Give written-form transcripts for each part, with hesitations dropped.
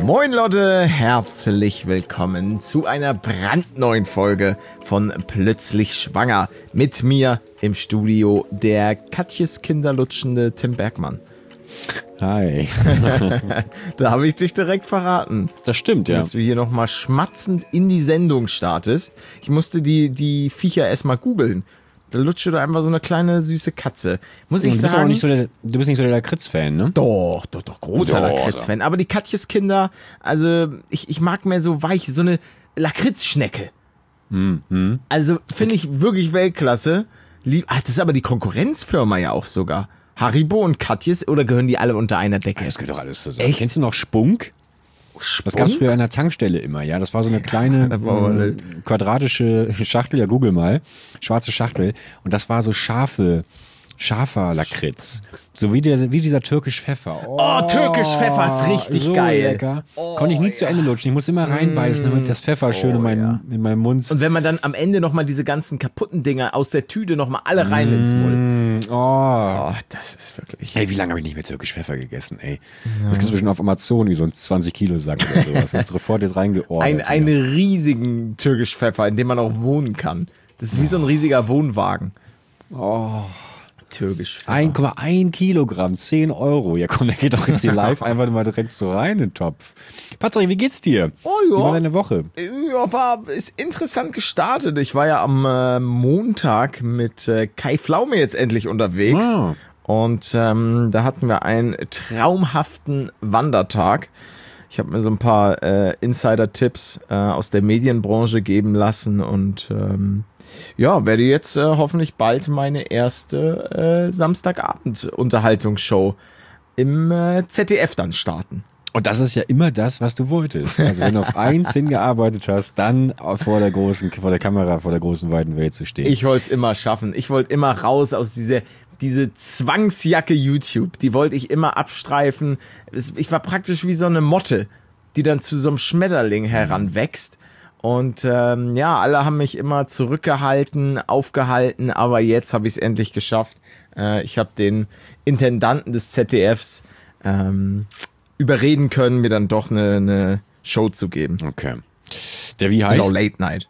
Moin Leute, herzlich willkommen zu einer brandneuen Folge von Plötzlich Schwanger. Mit mir im Studio der Katjes kinderlutschende Tim Bergmann. Hi. Da habe ich dich direkt verraten. Das stimmt, ja. Dass du hier nochmal schmatzend in die Sendung startest. Ich musste die Viecher erstmal googeln. Da lutscht da einfach so eine kleine süße Katze. Muss ich sagen. Du bist nicht so der Lakritz-Fan, ne? Doch, großer Lakritz-Fan. Aber die Katjeskinder, also ich mag mehr so weich, so eine Lakritzschnecke. Also finde ich wirklich Weltklasse. Das ist aber die Konkurrenzfirma ja auch sogar. Haribo und Katjes, oder gehören die alle unter einer Decke? Das gehört doch alles zusammen. Echt? Kennst du noch Spunk? Das gab es früher an der Tankstelle immer, ja. Das war so eine kleine quadratische Schachtel, ja, google mal. Schwarze Schachtel. Und das war so scharfer Lakritz. So wie dieser türkisch Pfeffer. Oh, türkisch Pfeffer ist richtig so geil. Lecker. Konnte ich nie zu Ende lutschen. Ich muss immer reinbeißen, damit das Pfeffer schön in meinem Mund. Und wenn man dann am Ende nochmal diese ganzen kaputten Dinger aus der Tüte nochmal alle rein ins Mund. Oh, das ist wirklich... Ey, wie lange habe ich nicht mehr türkisch Pfeffer gegessen, ey. Das gibt's bestimmt auf Amazon, wie so ein 20-Kilo-Sack oder sowas. Wird sofort jetzt reingeordnet. Einen riesigen türkisch Pfeffer, in dem man auch wohnen kann. Das ist wie so ein riesiger Wohnwagen. Oh. Türkisch Pfeffer. 1,1 Kilogramm, 10 Euro. Ja komm, da geht doch jetzt hier live einfach mal direkt so rein in den Topf. Patrick, wie geht's dir? Oh ja. Wie war deine Woche? Ja, ist interessant gestartet. Ich war ja am Montag mit Kai Pflaume jetzt endlich unterwegs. Und da hatten wir einen traumhaften Wandertag. Ich habe mir so ein paar Insider-Tipps aus der Medienbranche geben lassen und werde jetzt hoffentlich bald meine erste Samstagabend-Unterhaltungsshow im ZDF dann starten. Und das ist ja immer das, was du wolltest. Also wenn du auf eins hingearbeitet hast, dann vor der Kamera, vor der großen, weiten Welt zu stehen. Ich wollte es immer schaffen. Ich wollte immer raus aus diese Zwangsjacke YouTube. Die wollte ich immer abstreifen. Ich war praktisch wie so eine Motte, die dann zu so einem Schmetterling heranwächst. Und alle haben mich immer zurückgehalten, aufgehalten, aber jetzt habe ich es endlich geschafft. Ich habe den Intendanten des ZDFs überreden können, mir dann doch eine Show zu geben. Okay. Der wie heißt? Also Late Night.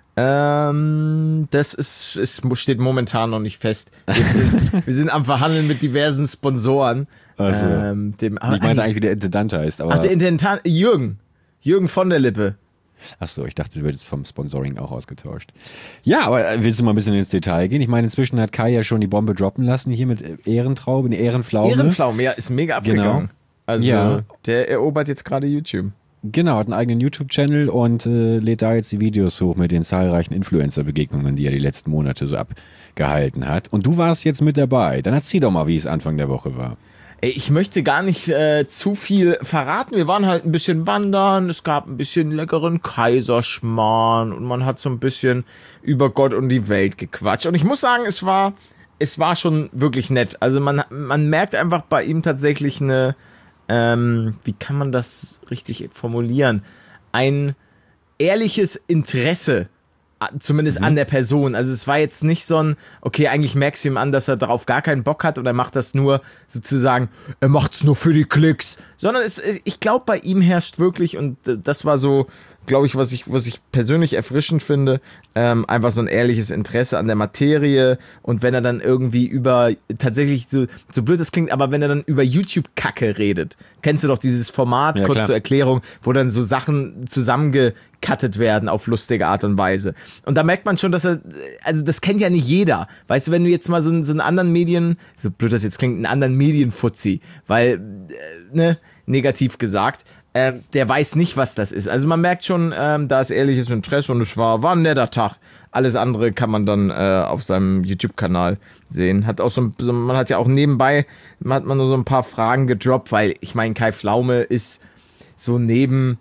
Das steht momentan noch nicht fest. Wir sind am Verhandeln mit diversen Sponsoren. Also, ich meinte eigentlich, wie der Intendant heißt. Aber der Intendant, Jürgen von der Lippe. Achso, ich dachte, du würdest vom Sponsoring auch ausgetauscht. Ja, aber willst du mal ein bisschen ins Detail gehen? Ich meine, inzwischen hat Kai ja schon die Bombe droppen lassen, hier mit Ehrenpflaume. Ehrenpflaume, ja, ist mega abgegangen. Genau. Also, der erobert jetzt gerade YouTube. Genau, hat einen eigenen YouTube-Channel und lädt da jetzt die Videos hoch mit den zahlreichen Influencer-Begegnungen, die er die letzten Monate so abgehalten hat. Und du warst jetzt mit dabei. Dann erzähl doch mal, wie es Anfang der Woche war. Ich möchte gar nicht zu viel verraten. Wir waren halt ein bisschen wandern, es gab ein bisschen leckeren Kaiserschmarrn und man hat so ein bisschen über Gott und die Welt gequatscht. Und ich muss sagen, es war schon wirklich nett. Also man merkt einfach bei ihm tatsächlich eine, wie kann man das richtig formulieren? Ein ehrliches Interesse, zumindest an der Person. Also es war jetzt nicht so ein, okay, eigentlich merkst du ihm an, dass er darauf gar keinen Bock hat oder er macht das nur sozusagen, er macht's nur für die Klicks, sondern ich glaube, bei ihm herrscht wirklich, und das war so, glaube ich, was ich persönlich erfrischend finde, einfach so ein ehrliches Interesse an der Materie. Und wenn er dann irgendwie tatsächlich so blöd das klingt, aber wenn er dann über YouTube-Kacke redet, kennst du doch dieses Format, ja, kurz klar. zur Erklärung, wo dann so Sachen zusammengecuttet werden auf lustige Art und Weise. Und da merkt man schon, dass also das kennt ja nicht jeder. Weißt du, wenn du jetzt mal so einen anderen Medien, so blöd das jetzt klingt, einen anderen Medienfuzzi, weil, negativ gesagt, der weiß nicht, was das ist. Also man merkt schon, da ist ehrliches Interesse und es war ein netter Tag. Alles andere kann man dann auf seinem YouTube-Kanal sehen. Man hat ja auch nebenbei, hat man nur so ein paar Fragen gedroppt, weil ich meine, Kai Pflaume ist so neben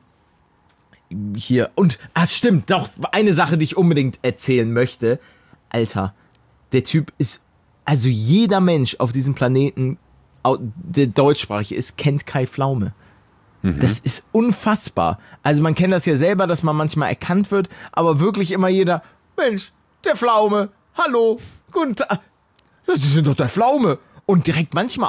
hier. Und, stimmt, doch, eine Sache, die ich unbedingt erzählen möchte. Alter, der Typ ist, also jeder Mensch auf diesem Planeten, der deutschsprachig ist, kennt Kai Pflaume. Das ist unfassbar. Also man kennt das ja selber, dass man manchmal erkannt wird, aber wirklich immer jeder, Mensch, der Pflaume, hallo, guten Tag, Sie sind doch der Pflaume. Und direkt manchmal auch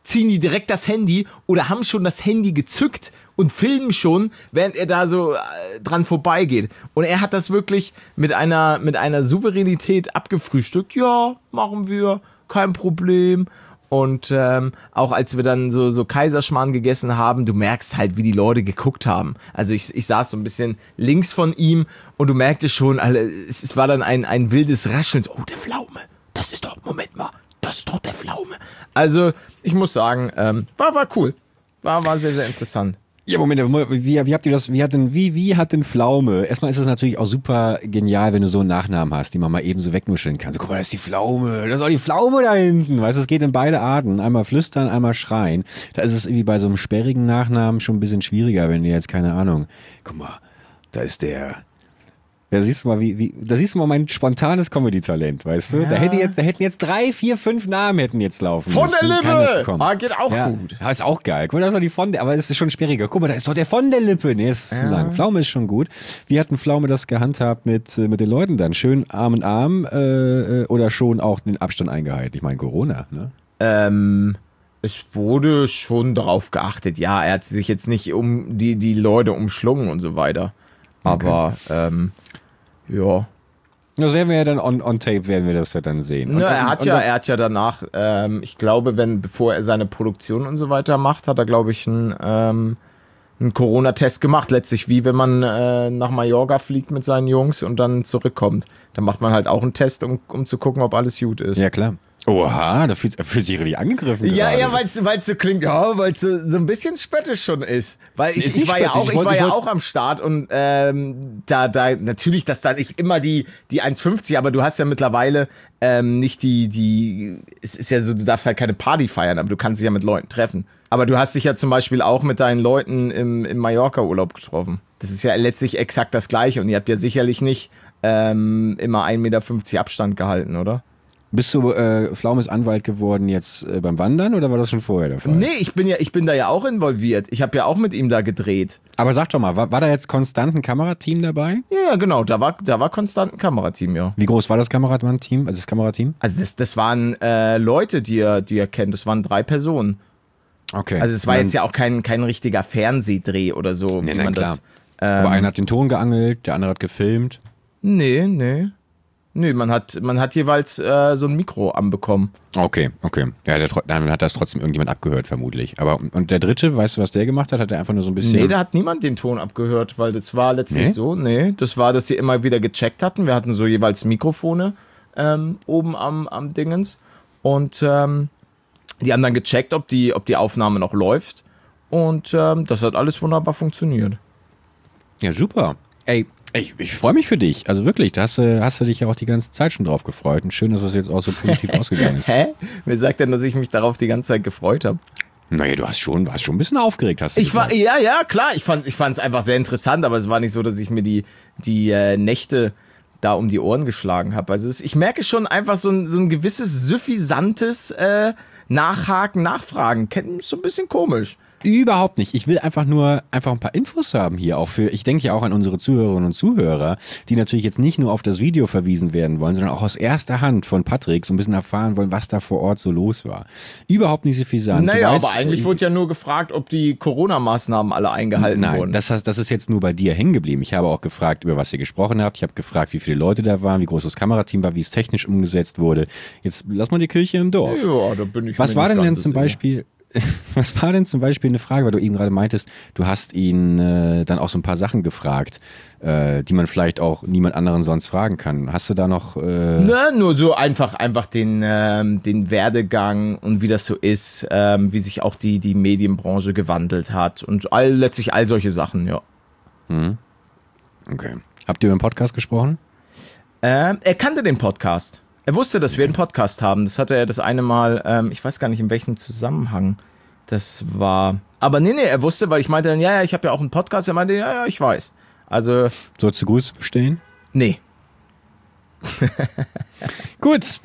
ziehen die direkt das Handy oder haben schon das Handy gezückt und filmen schon, während er da so dran vorbeigeht. Und er hat das wirklich mit einer Souveränität abgefrühstückt. Ja, machen wir, kein Problem. Und auch als wir dann so Kaiserschmarrn gegessen haben, du merkst halt, wie die Leute geguckt haben. Also ich saß so ein bisschen links von ihm und du merktest schon, es war dann ein wildes Rascheln. Oh, der Pflaume, das ist doch, Moment mal, das ist doch der Pflaume. Also ich muss sagen, war cool. War sehr, sehr interessant. Ja, Moment, wie habt ihr das, wie hat denn Pflaume? Erstmal ist es natürlich auch super genial, wenn du so einen Nachnamen hast, die man mal eben so wegnuscheln kann. So, guck mal, das ist die Pflaume, das ist auch die Pflaume da hinten. Weißt du, es geht in beide Arten. Einmal flüstern, einmal schreien. Da ist es irgendwie bei so einem sperrigen Nachnamen schon ein bisschen schwieriger, wenn du jetzt, keine Ahnung, guck mal, da ist der... Da siehst du mal mein spontanes Comedy-Talent, weißt du? Ja. Da hätten jetzt 3, 4, 5 Namen hätten jetzt laufen Von der Lippe! Geht auch gut. Ja, ist auch geil. Guck mal, das ist doch die von der, aber es ist schon schwieriger. Guck mal, da ist doch der von der Lippe. Nee, ist zu lang. Pflaume ist schon gut. Wie hat denn Pflaume das gehandhabt mit den Leuten dann? Schön Arm in Arm oder schon auch den Abstand eingehalten? Ich meine, Corona, ne? Es wurde schon darauf geachtet. Ja, er hat sich jetzt nicht um die Leute umschlungen und so weiter. Aber, okay. Ja. Das werden wir ja dann on tape, werden wir das ja dann sehen. Er hat ja danach, ich glaube, bevor er seine Produktion und so weiter macht, hat er, glaube ich, einen Corona-Test gemacht. Letztlich wie wenn man nach Mallorca fliegt mit seinen Jungs und dann zurückkommt. Dann macht man halt auch einen Test, um zu gucken, ob alles gut ist. Ja, klar. Oha, da fühlt sich richtig angegriffen. Ja, weil es so klingt, weil es so ein bisschen spöttisch schon ist. Weil ich war ja auch am Start und da natürlich, dass da nicht immer die 1,50, aber du hast ja mittlerweile nicht es ist ja so, du darfst halt keine Party feiern, aber du kannst dich ja mit Leuten treffen. Aber du hast dich ja zum Beispiel auch mit deinen Leuten im Mallorca-Urlaub getroffen. Das ist ja letztlich exakt das Gleiche und ihr habt ja sicherlich nicht immer 1,50 Meter Abstand gehalten, oder? Bist du Pflaumes Anwalt geworden jetzt beim Wandern oder war das schon vorher der Fall? Nee, ich bin da ja auch involviert. Ich habe ja auch mit ihm da gedreht. Aber sag doch mal, war da jetzt konstant ein Kamerateam dabei? Ja, genau, da war konstant ein Kamerateam, ja. Wie groß war das Kamerateam? Also das Kamerateam? Also das waren Leute, die er kennt. Das waren 3 Personen. Okay. Also es war jetzt ja auch kein richtiger Fernsehdreh oder so. Nee, klar. Aber einer hat den Ton geangelt, der andere hat gefilmt. Nee, man hat jeweils so ein Mikro anbekommen. Okay. Ja, dann hat das trotzdem irgendjemand abgehört, vermutlich. Aber und der Dritte, weißt du, was der gemacht hat? Hat er einfach nur so ein bisschen... Nee, da hat niemand den Ton abgehört, weil das war letztlich so. Nee, das war, dass sie immer wieder gecheckt hatten. Wir hatten so jeweils Mikrofone oben am Dingens. Und die haben dann gecheckt, ob die Aufnahme noch läuft. Und das hat alles wunderbar funktioniert. Ja, super. Ey, ich freue mich für dich. Also wirklich, da hast du dich ja auch die ganze Zeit schon drauf gefreut. Und schön, dass es jetzt auch so positiv ausgegangen ist. Hä? Wer sagt denn, dass ich mich darauf die ganze Zeit gefreut habe? Naja, du warst schon ein bisschen aufgeregt, hast du gesagt. Ja, klar. Ich fand es einfach sehr interessant, aber es war nicht so, dass ich mir die Nächte da um die Ohren geschlagen habe. Also ich merke schon einfach so ein gewisses suffisantes Nachhaken, Nachfragen. So ein bisschen komisch. Überhaupt nicht. Ich will einfach ein paar Infos haben hier auch ich denke ja auch an unsere Zuhörerinnen und Zuhörer, die natürlich jetzt nicht nur auf das Video verwiesen werden wollen, sondern auch aus erster Hand von Patrick so ein bisschen erfahren wollen, was da vor Ort so los war. Überhaupt nicht suffisant. Naja, aber eigentlich wurde ja nur gefragt, ob die Corona-Maßnahmen alle eingehalten wurden. Nein, das ist jetzt nur bei dir hängen geblieben. Ich habe auch gefragt, über was ihr gesprochen habt. Ich habe gefragt, wie viele Leute da waren, wie groß das Kamerateam war, wie es technisch umgesetzt wurde. Jetzt lass mal die Kirche im Dorf. Ja, da bin ich. Was war denn zum Beispiel eine Frage, weil du eben gerade meintest, du hast ihn dann auch so ein paar Sachen gefragt, die man vielleicht auch niemand anderen sonst fragen kann. Hast du da noch... Nur so einfach den Werdegang und wie das so ist, wie sich auch die Medienbranche gewandelt hat und letztlich all solche Sachen, ja. Okay. Habt ihr über den Podcast gesprochen? Er kannte den Podcast. Er wusste, dass wir einen Podcast haben. Das hatte er das eine Mal, ich weiß gar nicht, in welchem Zusammenhang das war. Aber nee, er wusste, weil ich meinte dann, ja, ich habe ja auch einen Podcast. Er meinte, ja, ich weiß. Also... Sollst du Grüße bestellen? Nee. Gut.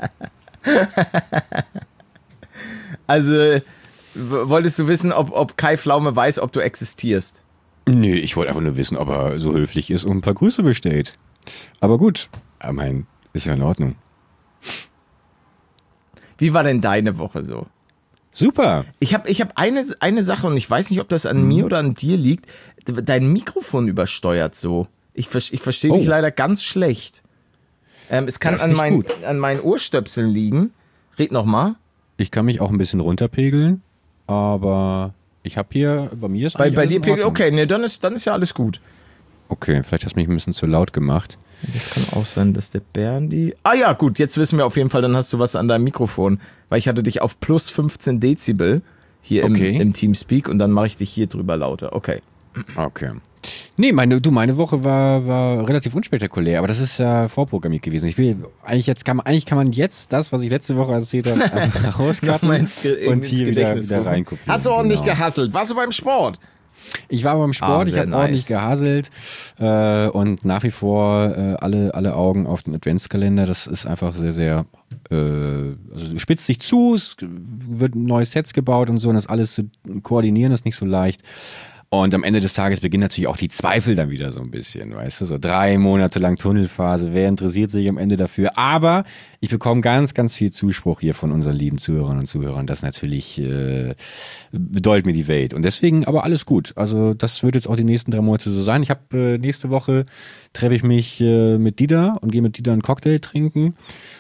Also, wolltest du wissen, ob Kai Pflaume weiß, ob du existierst? Nee, ich wollte einfach nur wissen, ob er so höflich ist und ein paar Grüße bestellt. Aber gut, ich meine, ist ja in Ordnung. Wie war denn deine Woche so? Super. Ich hab eine Sache und ich weiß nicht, ob das an mir oder an dir liegt. Dein Mikrofon übersteuert so. Ich verstehe dich leider ganz schlecht. Es kann an meinen Ohrstöpseln liegen. Red noch mal. Ich kann mich auch ein bisschen runterpegeln, aber ich habe hier, bei mir ist bei dir pegelt, okay, ne, dann ist ja alles gut. Okay, vielleicht hast du mich ein bisschen zu laut gemacht. Das kann auch sein, dass der Berndi... Ah ja, gut, jetzt wissen wir auf jeden Fall, dann hast du was an deinem Mikrofon. Weil ich hatte dich auf plus 15 Dezibel hier im Teamspeak und dann mache ich dich hier drüber lauter. Okay. Okay. Nee, meine Woche war relativ unspektakulär, aber das ist ja vorprogrammiert gewesen. Eigentlich kann man jetzt das, was ich letzte Woche erzählt habe, einfach rauscutten und hier wieder reinkopieren. Hast du ordentlich gehasselt? Warst du beim Sport? Ich war beim Sport, ich habe ordentlich gehasselt und nach wie vor alle Augen auf den Adventskalender. Das ist einfach sehr, sehr, also spitzt sich zu, es wird neue Sets gebaut und so und das alles zu koordinieren ist nicht so leicht. Und am Ende des Tages beginnen natürlich auch die Zweifel dann wieder so ein bisschen, weißt du, so 3 Monate lang Tunnelphase, wer interessiert sich am Ende dafür? Aber ich bekomme ganz, ganz viel Zuspruch hier von unseren lieben Zuhörerinnen und Zuhörern, das natürlich bedeutet mir die Welt. Und deswegen aber alles gut, also das wird jetzt auch die nächsten 3 Monate so sein. Ich habe nächste Woche treffe ich mich mit Dieter und gehe mit Dieter einen Cocktail trinken.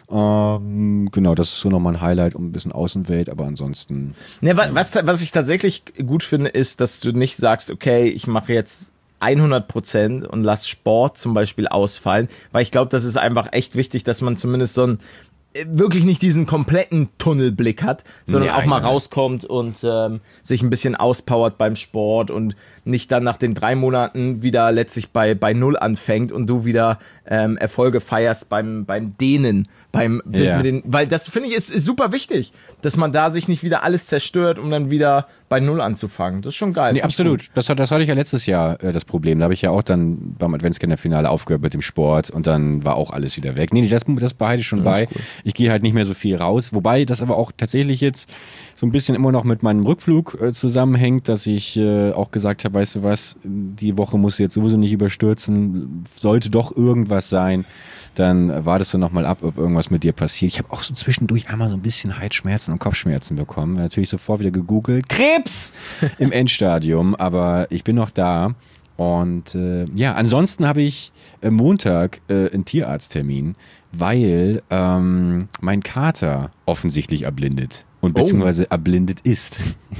Genau, das ist so nochmal ein Highlight um ein bisschen Außenwelt, aber ansonsten... Ne, was ich tatsächlich gut finde, ist, dass du nicht sagst, okay, ich mache jetzt 100% und lass Sport zum Beispiel ausfallen, weil ich glaube, das ist einfach echt wichtig, dass man zumindest so wirklich nicht diesen kompletten Tunnelblick hat, sondern auch mal rauskommt und sich ein bisschen auspowert beim Sport und nicht dann nach den 3 Monaten wieder letztlich bei 0 anfängt und du wieder Erfolge feierst beim Dehnen, weil das finde ich ist super wichtig, dass man da sich nicht wieder alles zerstört, um dann wieder bei 0 anzufangen. Das ist schon geil. Nee, absolut. Das hatte ich ja letztes Jahr das Problem. Da habe ich ja auch dann beim Adventskalender-Finale aufgehört mit dem Sport und dann war auch alles wieder weg. Nee, das behalte ich schon bei. Cool. Ich gehe halt nicht mehr so viel raus. Wobei das aber auch tatsächlich jetzt so ein bisschen immer noch mit meinem Rückflug zusammenhängt, dass ich auch gesagt habe, weißt du was, die Woche musst du jetzt sowieso nicht überstürzen. Sollte doch irgendwas sein, dann wartest du nochmal ab, ob irgendwas mit dir passiert. Ich habe auch so zwischendurch einmal so ein bisschen Halsschmerzen und Kopfschmerzen bekommen. Natürlich sofort wieder gegoogelt. Krebs im Endstadium, aber ich bin noch da. Und ansonsten habe ich Montag einen Tierarzttermin, weil mein Kater offensichtlich erblindet. Und beziehungsweise erblindet ist.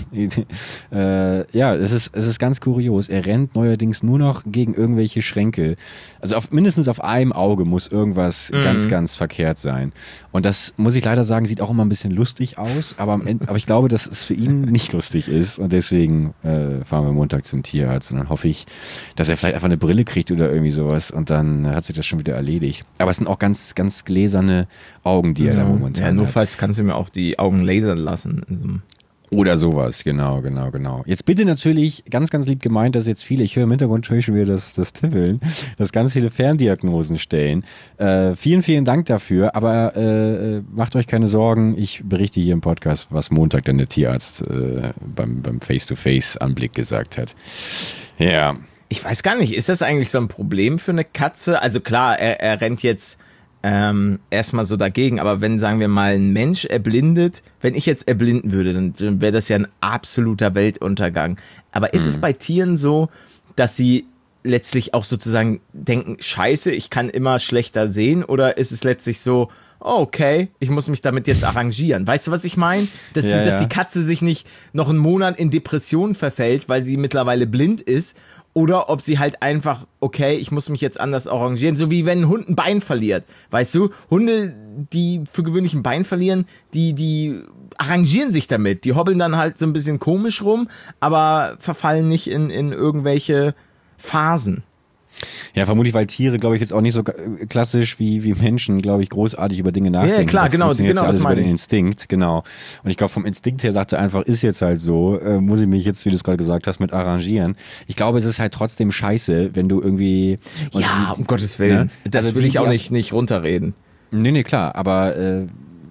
Es ist ganz kurios. Er rennt neuerdings nur noch gegen irgendwelche Schränke. Also mindestens auf einem Auge muss irgendwas ganz, ganz verkehrt sein. Und das, muss ich leider sagen, sieht auch immer ein bisschen lustig aus. Aber ich glaube, dass es für ihn nicht lustig ist. Und deswegen fahren wir Montag zum Tierarzt. Und dann hoffe ich, dass er vielleicht einfach eine Brille kriegt oder irgendwie sowas. Und dann hat sich das schon wieder erledigt. Aber es sind auch ganz, ganz gläserne Augen, die er da momentan hat. Notfalls kannst du mir auch die Augen lasern lassen. Oder sowas, genau. Jetzt bitte natürlich, ganz, ganz lieb gemeint, dass jetzt viele, ich höre im Hintergrund schon wieder das Tippeln, dass ganz viele Ferndiagnosen stellen. Vielen, vielen Dank dafür, aber macht euch keine Sorgen, ich berichte hier im Podcast, was Montag dann der Tierarzt beim Face-to-Face-Anblick gesagt hat. Ja. Ich weiß gar nicht, ist das eigentlich so ein Problem für eine Katze? Also klar, er rennt jetzt erstmal so dagegen, aber wenn, sagen wir mal, ein Mensch erblindet, wenn ich jetzt erblinden würde, dann wäre das ja ein absoluter Weltuntergang. Aber ist es bei Tieren so, dass sie letztlich auch sozusagen denken, scheiße, ich kann immer schlechter sehen, oder ist es letztlich so, okay, ich muss mich damit jetzt arrangieren. Weißt du, was ich meine? Dass die Katze sich nicht noch einen Monat in Depressionen verfällt, weil sie mittlerweile blind ist. Oder ob sie halt einfach, okay, ich muss mich jetzt anders arrangieren. So wie wenn ein Hund ein Bein verliert. Weißt du, Hunde, die für gewöhnlich ein Bein verlieren, die arrangieren sich damit. Die hobbeln dann halt so ein bisschen komisch rum, aber verfallen nicht in irgendwelche Phasen. Ja, vermutlich, weil Tiere, glaube ich, jetzt auch nicht so klassisch wie Menschen, glaube ich, großartig über Dinge nachdenken. Ja, klar, genau, alles das über meine den ich. Instinkt, genau. Und ich glaube, vom Instinkt her sagt er einfach, ist jetzt halt so, muss ich mich jetzt, wie du es gerade gesagt hast, mit arrangieren. Ich glaube, es ist halt trotzdem scheiße, wenn du irgendwie... um Gottes Willen. Ne? Das will ich auch nicht runterreden. Nee, klar, aber...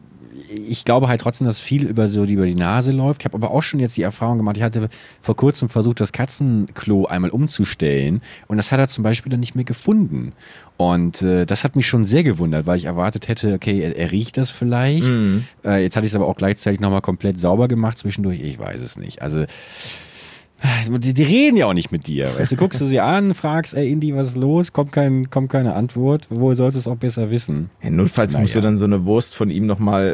ich glaube halt trotzdem, dass viel über die Nase läuft. Ich habe aber auch schon jetzt die Erfahrung gemacht, ich hatte vor kurzem versucht, das Katzenklo einmal umzustellen und das hat er zum Beispiel dann nicht mehr gefunden. Und das hat mich schon sehr gewundert, weil ich erwartet hätte, okay, er riecht das vielleicht. Jetzt hatte ich es aber auch gleichzeitig nochmal komplett sauber gemacht zwischendurch. Ich weiß es nicht. Also die reden ja auch nicht mit dir. Weißt du, guckst du sie an, fragst, ey Indy, was ist los? Kommt keine Antwort. Woher sollst du es auch besser wissen? Ja, notfalls musst du dann so eine Wurst von ihm nochmal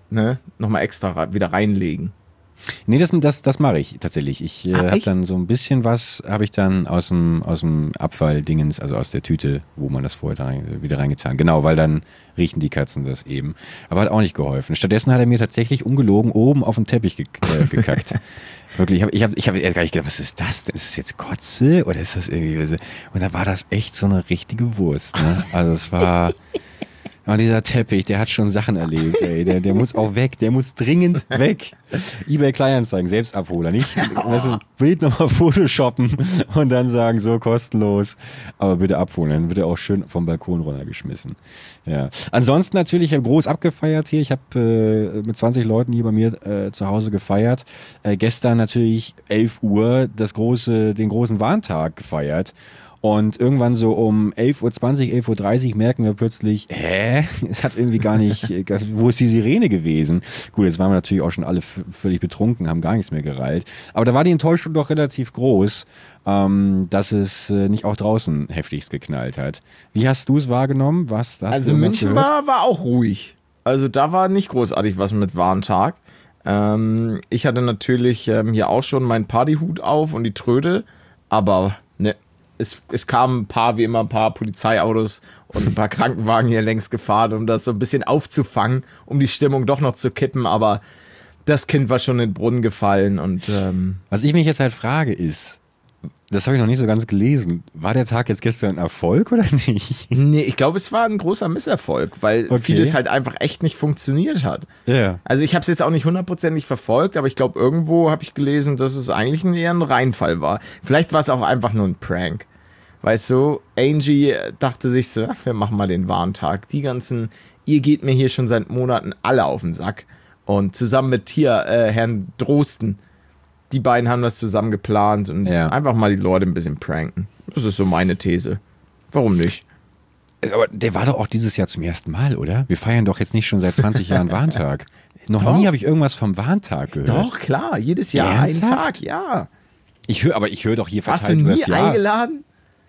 extra wieder reinlegen. Nee, das mache ich tatsächlich. Ich habe dann so ein bisschen was, habe ich dann aus dem Abfalldingens, also aus der Tüte, wo man das vorher wieder reingetan. Genau, weil dann riechen die Katzen das eben. Aber hat auch nicht geholfen. Stattdessen hat er mir tatsächlich ungelogen oben auf den Teppich gekackt. Wirklich, ich hab gar nicht gedacht, was ist das denn? Ist das jetzt Kotze oder ist das irgendwie... Und da war das echt so eine richtige Wurst. Ne? Also es war... Aber dieser Teppich, der hat schon Sachen erlebt, ey. Der muss auch weg, der muss dringend weg. eBay Kleinanzeigen, Selbstabholer, nicht? Bild nochmal photoshoppen und dann sagen, so kostenlos, aber bitte abholen. Dann wird er auch schön vom Balkon runtergeschmissen. Ja. Ansonsten natürlich groß abgefeiert hier. Ich habe mit 20 Leuten hier bei mir zu Hause gefeiert. Gestern natürlich 11 Uhr den großen Warntag gefeiert. Und irgendwann so um 11.20 Uhr, 11.30 Uhr merken wir plötzlich, es hat irgendwie gar nicht, wo ist die Sirene gewesen? Gut, jetzt waren wir natürlich auch schon alle völlig betrunken, haben gar nichts mehr gereilt. Aber da war die Enttäuschung doch relativ groß, dass es nicht auch draußen heftigst geknallt hat. Wie hast du es wahrgenommen? Also München war auch ruhig. Also da war nicht großartig was mit Warntag. Ich hatte natürlich hier auch schon meinen Partyhut auf und die Tröte, aber ne. Es kamen wie immer ein paar Polizeiautos und ein paar Krankenwagen hier längs gefahren, um das so ein bisschen aufzufangen, um die Stimmung doch noch zu kippen, aber das Kind war schon in den Brunnen gefallen und was ich mich jetzt halt frage ist, das habe ich noch nicht so ganz gelesen, war der Tag jetzt gestern ein Erfolg oder nicht? Nee, ich glaube, es war ein großer Misserfolg, weil vieles halt einfach echt nicht funktioniert hat. Ja. Also ich habe es jetzt auch nicht hundertprozentig verfolgt, aber ich glaube, irgendwo habe ich gelesen, dass es eigentlich eher ein Reinfall war. Vielleicht war es auch einfach nur ein Prank. Weißt du, Angie dachte sich so, wir machen mal den Warntag. Ihr geht mir hier schon seit Monaten alle auf den Sack. Und zusammen mit Herrn Drosten, die beiden haben das zusammen geplant und einfach mal die Leute ein bisschen pranken. Das ist so meine These. Warum nicht? Aber der war doch auch dieses Jahr zum ersten Mal, oder? Wir feiern doch jetzt nicht schon seit 20 Jahren Warntag. Noch nie habe ich irgendwas vom Warntag gehört. Doch, klar, jedes Jahr Ernsthaft? einen Tag, ja. Ich höre doch hier verteilt. Hast du nie eingeladen?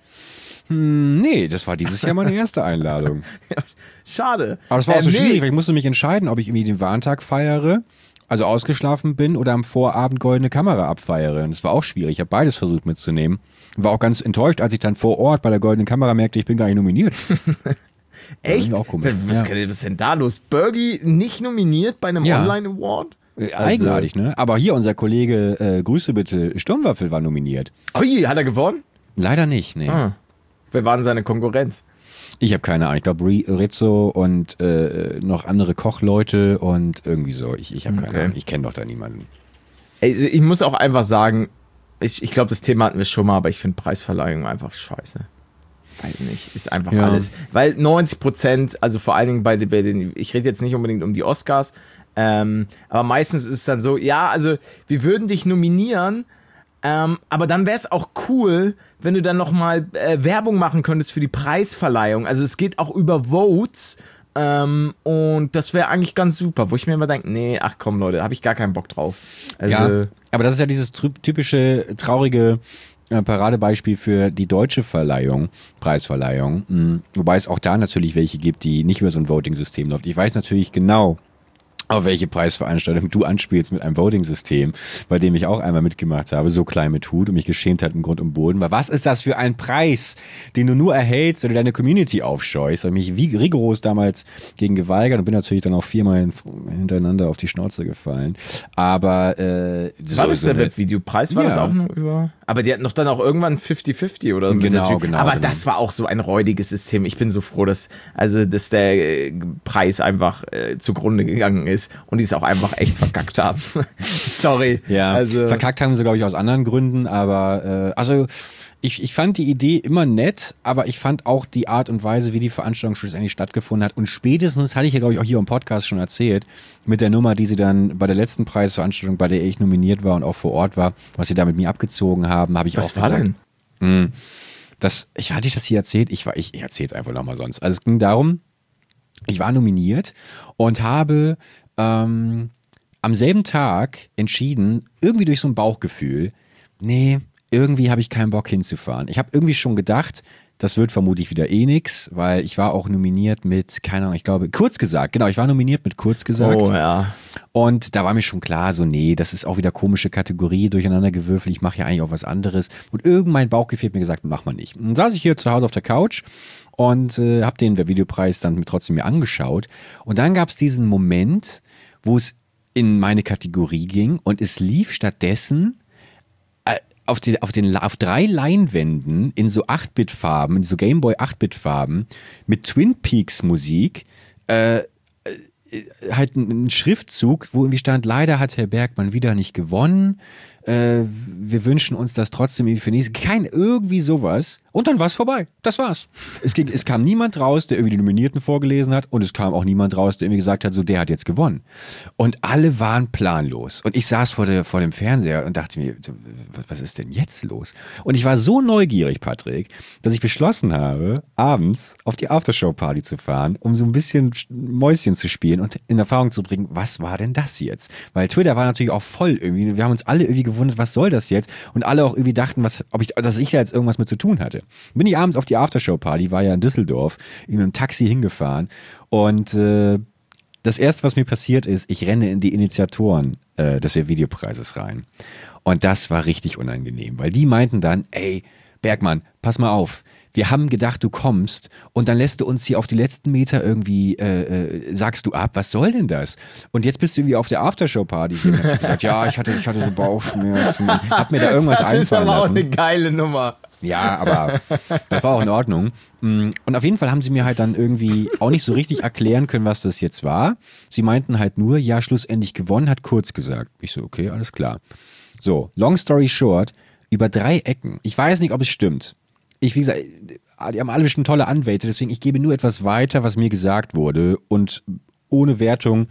Nee, das war dieses Jahr meine erste Einladung. Schade. Aber es war auch so schwierig, weil ich musste mich entscheiden, ob ich irgendwie den Warntag feiere, also ausgeschlafen bin oder am Vorabend Goldene Kamera abfeiere. Und es war auch schwierig. Ich habe beides versucht mitzunehmen. War auch ganz enttäuscht, als ich dann vor Ort bei der Goldenen Kamera merkte, ich bin gar nicht nominiert. Echt? Auch komisch. Was ist denn da los? Bergi nicht nominiert bei einem Online-Award? Eigenartig, ne? Aber hier unser Kollege, Grüße bitte, Sturmwaffel war nominiert. Ui, hat er gewonnen? Leider nicht, nee. Wer war denn seine Konkurrenz? Ich habe keine Ahnung. Ich glaube Rizzo und noch andere Kochleute und irgendwie so. Ich habe keine Ahnung. Ich kenne doch da niemanden. Ey, ich muss auch einfach sagen, ich glaube, das Thema hatten wir schon mal, aber ich finde Preisverleihung einfach scheiße. Weiß nicht, ist einfach alles. Weil 90%, also vor allen Dingen bei den, ich rede jetzt nicht unbedingt um die Oscars, aber meistens ist es dann so, also wir würden dich nominieren, aber dann wäre es auch cool, wenn du dann nochmal Werbung machen könntest für die Preisverleihung. Also es geht auch über Votes und das wäre eigentlich ganz super, wo ich mir immer denke, nee, ach komm Leute, habe ich gar keinen Bock drauf. Also, ja, aber das ist ja dieses typische, traurige Paradebeispiel für die deutsche Preisverleihung. Wobei es auch da natürlich welche gibt, die nicht über so ein Voting-System läuft. Ich weiß natürlich genau, auf welche Preisveranstaltung du anspielst mit einem Voting-System, bei dem ich auch einmal mitgemacht habe, so klein mit Hut und mich geschämt hat im Grund und Boden. Weil was ist das für ein Preis, den du nur erhältst, wenn du deine Community aufscheust? Ich habe mich wie rigoros damals gegen geweigert und bin natürlich dann auch 4-mal hintereinander auf die Schnauze gefallen. Aber war das der Webvideopreis? War das auch nur über... Aber die hatten doch dann auch irgendwann 50-50 oder so. Genau. Aber das war auch so ein räudiges System. Ich bin so froh, dass der Preis einfach zugrunde gegangen ist. ist und die es auch einfach echt verkackt haben. Sorry. Ja, also, verkackt haben sie, glaube ich, aus anderen Gründen, aber ich fand die Idee immer nett, aber ich fand auch die Art und Weise, wie die Veranstaltung schlussendlich stattgefunden hat. Und spätestens, hatte ich ja, glaube ich, auch hier im Podcast schon erzählt, mit der Nummer, die sie dann bei der letzten Preisveranstaltung, bei der ich nominiert war und auch vor Ort war, was sie da mit mir abgezogen haben, habe ich auch gesagt. Was war denn? Hatte ich das hier erzählt? Ich erzähle es einfach nochmal sonst. Also es ging darum, ich war nominiert und habe am selben Tag entschieden, irgendwie durch so ein Bauchgefühl, nee, irgendwie habe ich keinen Bock hinzufahren. Ich habe irgendwie schon gedacht, das wird vermutlich wieder nix, weil ich war auch nominiert mit, keine Ahnung, ich glaube, kurz gesagt, genau, ich war nominiert mit kurz gesagt. Oh ja. Und da war mir schon klar, so nee, das ist auch wieder komische Kategorie, durcheinandergewürfelt, ich mache ja eigentlich auch was anderes. Und mein Bauchgefühl hat mir gesagt, mach mal nicht. Und dann saß ich hier zu Hause auf der Couch und habe den Videopreis dann trotzdem mir angeschaut. Und dann gab es diesen Moment, wo es in meine Kategorie ging und es lief stattdessen auf 3 Leinwänden in so 8-Bit-Farben, in so Gameboy 8-Bit-Farben mit Twin Peaks Musik, halt ein Schriftzug, wo irgendwie stand, leider hat Herr Bergmann wieder nicht gewonnen. Wir wünschen uns das trotzdem für nächstes. Irgendwie sowas. Und dann war es vorbei. Das war's. Es kam niemand raus, der irgendwie die Nominierten vorgelesen hat und es kam auch niemand raus, der irgendwie gesagt hat, so der hat jetzt gewonnen. Und alle waren planlos. Und ich saß vor dem Fernseher und dachte mir, was ist denn jetzt los? Und ich war so neugierig, Patrick, dass ich beschlossen habe, abends auf die Aftershow-Party zu fahren, um so ein bisschen Mäuschen zu spielen und in Erfahrung zu bringen, was war denn das jetzt? Weil Twitter war natürlich auch voll irgendwie. Wir haben uns alle irgendwie gewundert, was soll das jetzt? Und alle auch irgendwie dachten, dass ich da jetzt irgendwas mit zu tun hatte. Bin ich abends auf die Aftershow-Party, war ja in Düsseldorf, mit einem Taxi hingefahren und das erste, was mir passiert ist, ich renne in die Initiatoren des Videopreises rein. Und das war richtig unangenehm, weil die meinten dann, ey, Bergmann, pass mal auf. Wir haben gedacht, du kommst und dann lässt du uns hier auf die letzten Meter irgendwie, sagst du ab, was soll denn das? Und jetzt bist du irgendwie auf der Aftershow-Party und hab gesagt, ja, ich hatte so Bauchschmerzen, hab mir da irgendwas einfallen lassen. Das ist aber auch eine geile Nummer. Ja, aber das war auch in Ordnung. Und auf jeden Fall haben sie mir halt dann irgendwie auch nicht so richtig erklären können, was das jetzt war. Sie meinten halt nur, ja, schlussendlich gewonnen, hat kurz gesagt. Ich so, okay, alles klar. So, long story short, über 3 Ecken. Ich weiß nicht, ob es stimmt. Wie gesagt, die haben alle bestimmt tolle Anwälte, deswegen ich gebe nur etwas weiter, was mir gesagt wurde und ohne Wertung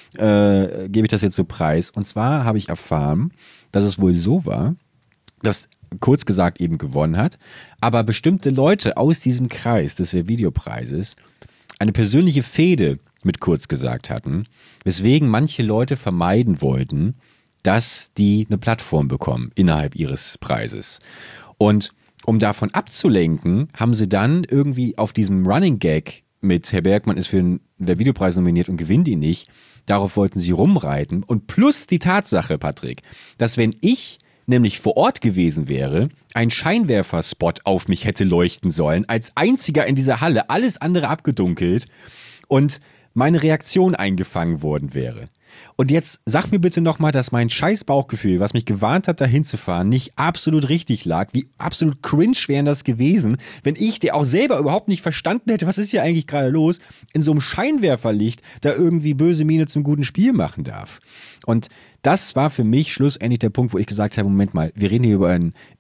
gebe ich das jetzt so preis. Und zwar habe ich erfahren, dass es wohl so war, dass kurz gesagt eben gewonnen hat, aber bestimmte Leute aus diesem Kreis des Videopreises eine persönliche Fehde mit kurz gesagt hatten, weswegen manche Leute vermeiden wollten, dass die eine Plattform bekommen innerhalb ihres Preises. Und um davon abzulenken, haben sie dann irgendwie auf diesem Running Gag mit Herr Bergmann ist für den Videopreis nominiert und gewinnt ihn nicht, darauf wollten sie rumreiten. Und plus die Tatsache, Patrick, dass wenn ich nämlich vor Ort gewesen wäre, ein Scheinwerferspot auf mich hätte leuchten sollen, als einziger in dieser Halle, alles andere abgedunkelt und meine Reaktion eingefangen worden wäre. Und jetzt sag mir bitte nochmal, dass mein scheiß Bauchgefühl, was mich gewarnt hat, da hinzufahren, nicht absolut richtig lag. Wie absolut cringe wäre das gewesen, wenn ich, der auch selber überhaupt nicht verstanden hätte, was ist hier eigentlich gerade los, in so einem Scheinwerferlicht da irgendwie böse Miene zum guten Spiel machen darf. Und das war für mich schlussendlich der Punkt, wo ich gesagt habe, Moment mal, wir reden hier über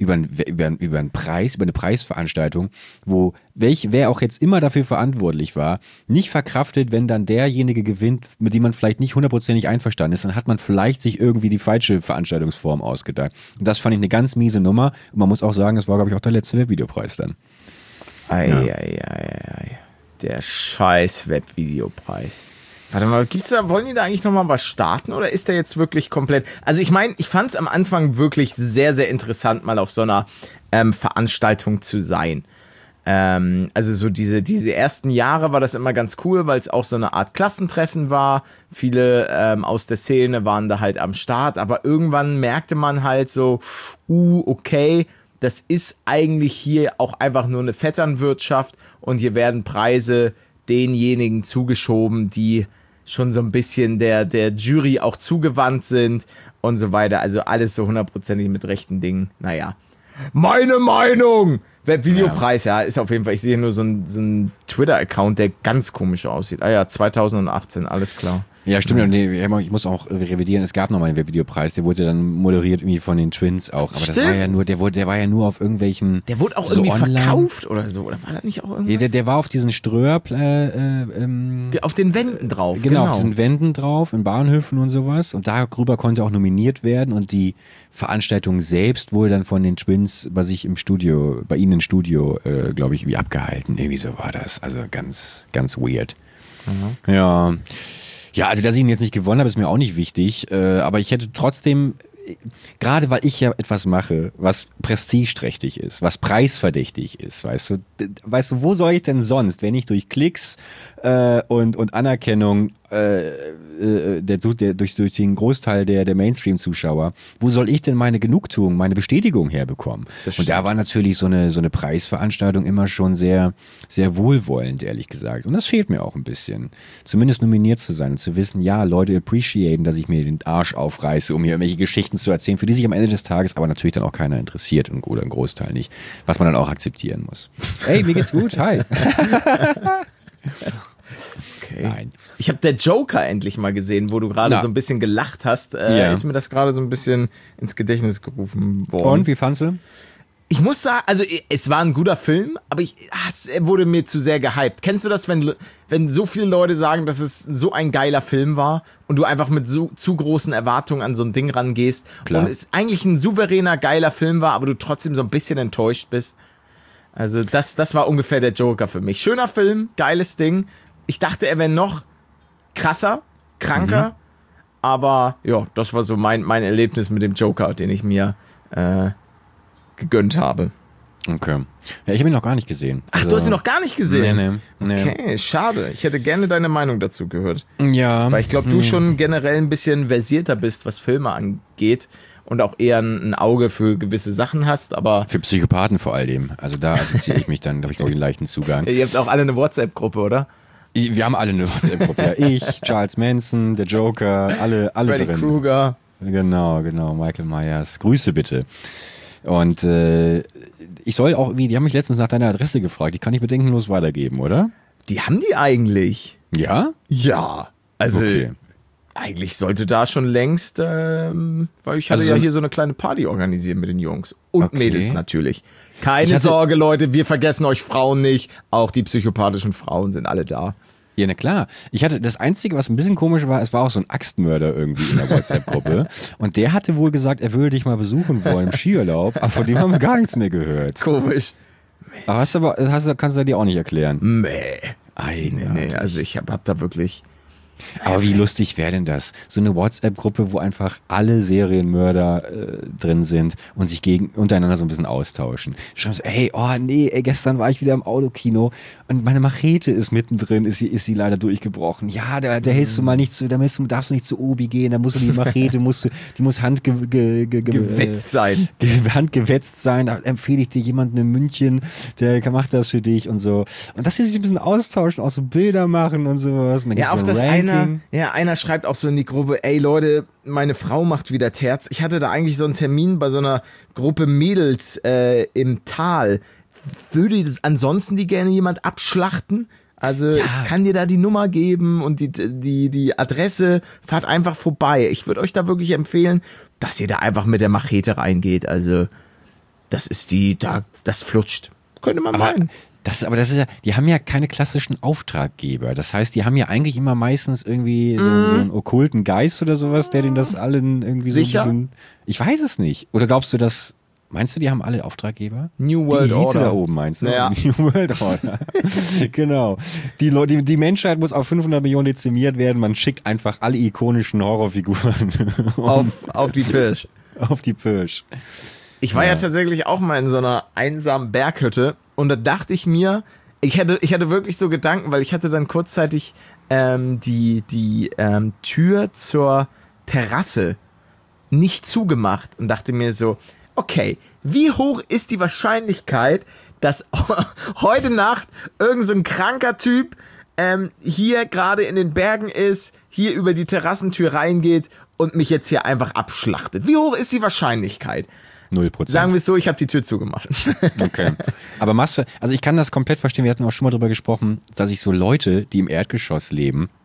einen Preis, über eine Preisveranstaltung, wo wer auch jetzt immer dafür verantwortlich war, nicht verkraftet, wenn dann derjenige gewinnt, mit dem man vielleicht nicht hundertprozentig einverstanden ist, dann hat man vielleicht sich irgendwie die falsche Veranstaltungsform ausgedacht. Und das fand ich eine ganz miese Nummer. Und man muss auch sagen, das war, glaube ich, auch der letzte Webvideopreis dann. Ei. Der scheiß Webvideopreis. Warte mal, wollen die da eigentlich nochmal was starten oder ist der jetzt wirklich komplett? Also ich meine, ich fand es am Anfang wirklich sehr, sehr interessant, mal auf so einer Veranstaltung zu sein. Also so diese ersten Jahre war das immer ganz cool, weil es auch so eine Art Klassentreffen war. Viele aus der Szene waren da halt am Start, aber irgendwann merkte man halt so, okay, das ist eigentlich hier auch einfach nur eine Vetternwirtschaft und hier werden Preise denjenigen zugeschoben, die schon so ein bisschen der Jury auch zugewandt sind und so weiter. Also alles so hundertprozentig mit rechten Dingen. Naja. Meine Meinung! Webvideopreis, ja, ist auf jeden Fall, ich sehe nur so einen Twitter-Account, der ganz komisch aussieht. Ah ja, 2018, alles klar. Ja, stimmt. Und ich muss auch revidieren, es gab nochmal einen Webvideopreis, der wurde dann moderiert irgendwie von den Twins auch. Aber das war ja nur, der war ja nur auf irgendwelchen. Der wurde auch so irgendwie online verkauft oder so. Oder war das nicht auch irgendwas? Ja, der war auf diesen Ströer. Auf den Wänden drauf. Genau, auf diesen Wänden drauf, in Bahnhöfen und sowas. Und darüber konnte auch nominiert werden. Und die Veranstaltung selbst wurde dann von den Twins bei ihnen im Studio, glaube ich, irgendwie abgehalten. Irgendwie so war das. Also ganz, ganz weird. Mhm. Ja. Ja, also dass ich ihn jetzt nicht gewonnen habe, ist mir auch nicht wichtig, aber ich hätte trotzdem, gerade weil ich ja etwas mache, was prestigeträchtig ist, was preisverdächtig ist, weißt du, wo soll ich denn sonst, wenn nicht durch Klicks und Anerkennung durch den Großteil der Mainstream-Zuschauer, wo soll ich denn meine Genugtuung, meine Bestätigung herbekommen? Und da war natürlich so eine Preisveranstaltung immer schon sehr, sehr wohlwollend, ehrlich gesagt. Und das fehlt mir auch ein bisschen. Zumindest nominiert zu sein und zu wissen, ja, Leute appreciaten, dass ich mir den Arsch aufreiße, um hier irgendwelche Geschichten zu erzählen, für die sich am Ende des Tages aber natürlich dann auch keiner interessiert oder ein Großteil nicht, was man dann auch akzeptieren muss. Hey, mir geht's gut, hi. Okay. Nein. Ich habe der Joker endlich mal gesehen, wo du gerade so ein bisschen gelacht hast. Ist mir das gerade so ein bisschen ins Gedächtnis gerufen worden. Und, wie fandst du? Ich muss sagen, also es war ein guter Film, aber er wurde mir zu sehr gehypt. Kennst du das, wenn so viele Leute sagen, dass es so ein geiler Film war und du einfach mit so zu großen Erwartungen an so ein Ding rangehst und es eigentlich ein souveräner, geiler Film war, aber du trotzdem so ein bisschen enttäuscht bist? Also das war ungefähr der Joker für mich. Schöner Film, geiles Ding. Ich dachte, er wäre noch krasser, kranker, aber ja, das war so mein Erlebnis mit dem Joker, den ich mir gegönnt habe. Okay. Ja, ich habe ihn noch gar nicht gesehen. Ach, du hast ihn noch gar nicht gesehen? Nee. Okay, schade. Ich hätte gerne deine Meinung dazu gehört. Ja. Weil ich glaube, du schon generell ein bisschen versierter bist, was Filme angeht und auch eher ein Auge für gewisse Sachen hast, aber... Für Psychopathen vor allem. Also da assoziiere ich mich dann, da habe ich auch einen leichten Zugang. Ihr habt auch alle eine WhatsApp-Gruppe, oder? Wir haben alle eine WhatsApp-Gruppe. Ja, ich, Charles Manson, der Joker, alle Freddy drin. Krueger. Genau, Michael Myers. Grüße bitte. Und ich soll auch die haben mich letztens nach deiner Adresse gefragt. Die kann ich bedenkenlos weitergeben, oder? Die haben die eigentlich. Ja? Ja. Also okay. Eigentlich sollte da schon längst, weil ich hatte ja hier so eine kleine Party organisiert mit den Jungs. Und Mädels natürlich. Keine Sorge, Leute, wir vergessen euch Frauen nicht. Auch die psychopathischen Frauen sind alle da. Ja, na klar. Ich hatte das Einzige, was ein bisschen komisch war, es war auch so ein Axtmörder irgendwie in der WhatsApp-Gruppe. Und der hatte wohl gesagt, er würde dich mal besuchen wollen im Skiurlaub. Aber von dem haben wir gar nichts mehr gehört. Komisch. Aber kannst du dir auch nicht erklären? Nee, also ich hab da wirklich... Aber wie lustig wäre denn das? So eine WhatsApp-Gruppe, wo einfach alle Serienmörder drin sind und sich untereinander so ein bisschen austauschen. Schreiben so, gestern war ich wieder im Autokino und meine Machete ist mittendrin, ist sie leider durchgebrochen. Ja, da hältst du mal nicht zu, darfst du nicht zu Obi gehen, da musst du die Machete, die muss gewetzt sein. Handgewetzt sein, da empfehle ich dir jemanden in München, der macht das für dich und so. Und dass sie sich ein bisschen austauschen, auch so Bilder machen und sowas. Und dann ja, auch das einer schreibt auch so in die Gruppe, ey Leute, meine Frau macht wieder Terz. Ich hatte da eigentlich so einen Termin bei so einer Gruppe Mädels im Tal. Würde ansonsten die gerne jemand abschlachten? Also ich kann dir da die Nummer geben und die Adresse, fahrt einfach vorbei. Ich würde euch da wirklich empfehlen, dass ihr da einfach mit der Machete reingeht. Also das ist das flutscht. Könnte man meinen. Aber das ist ja, die haben ja keine klassischen Auftraggeber. Das heißt, die haben ja eigentlich immer meistens irgendwie so einen okkulten Geist oder sowas, der denen das allen irgendwie Sicher? so ein bisschen... Ich weiß es nicht. Oder glaubst du, meinst du, die haben alle Auftraggeber? New World Order. Die da oben, meinst du? Ja. New World Order. Genau. Die Menschheit muss auf 500 Millionen dezimiert werden. Man schickt einfach alle ikonischen Horrorfiguren auf die Pirsch. Auf die Pirsch. Ich war ja tatsächlich auch mal in so einer einsamen Berghütte und da dachte ich mir, ich hatte wirklich so Gedanken, weil ich hatte dann kurzzeitig die Tür zur Terrasse nicht zugemacht und dachte mir so, okay, wie hoch ist die Wahrscheinlichkeit, dass heute Nacht irgend so ein kranker Typ hier gerade in den Bergen ist, hier über die Terrassentür reingeht und mich jetzt hier einfach abschlachtet? Wie hoch ist die Wahrscheinlichkeit? 0%. Sagen wir es so, ich habe die Tür zugemacht. Okay. Aber ich kann das komplett verstehen, wir hatten auch schon mal drüber gesprochen, dass ich so Leute, die im Erdgeschoss leben,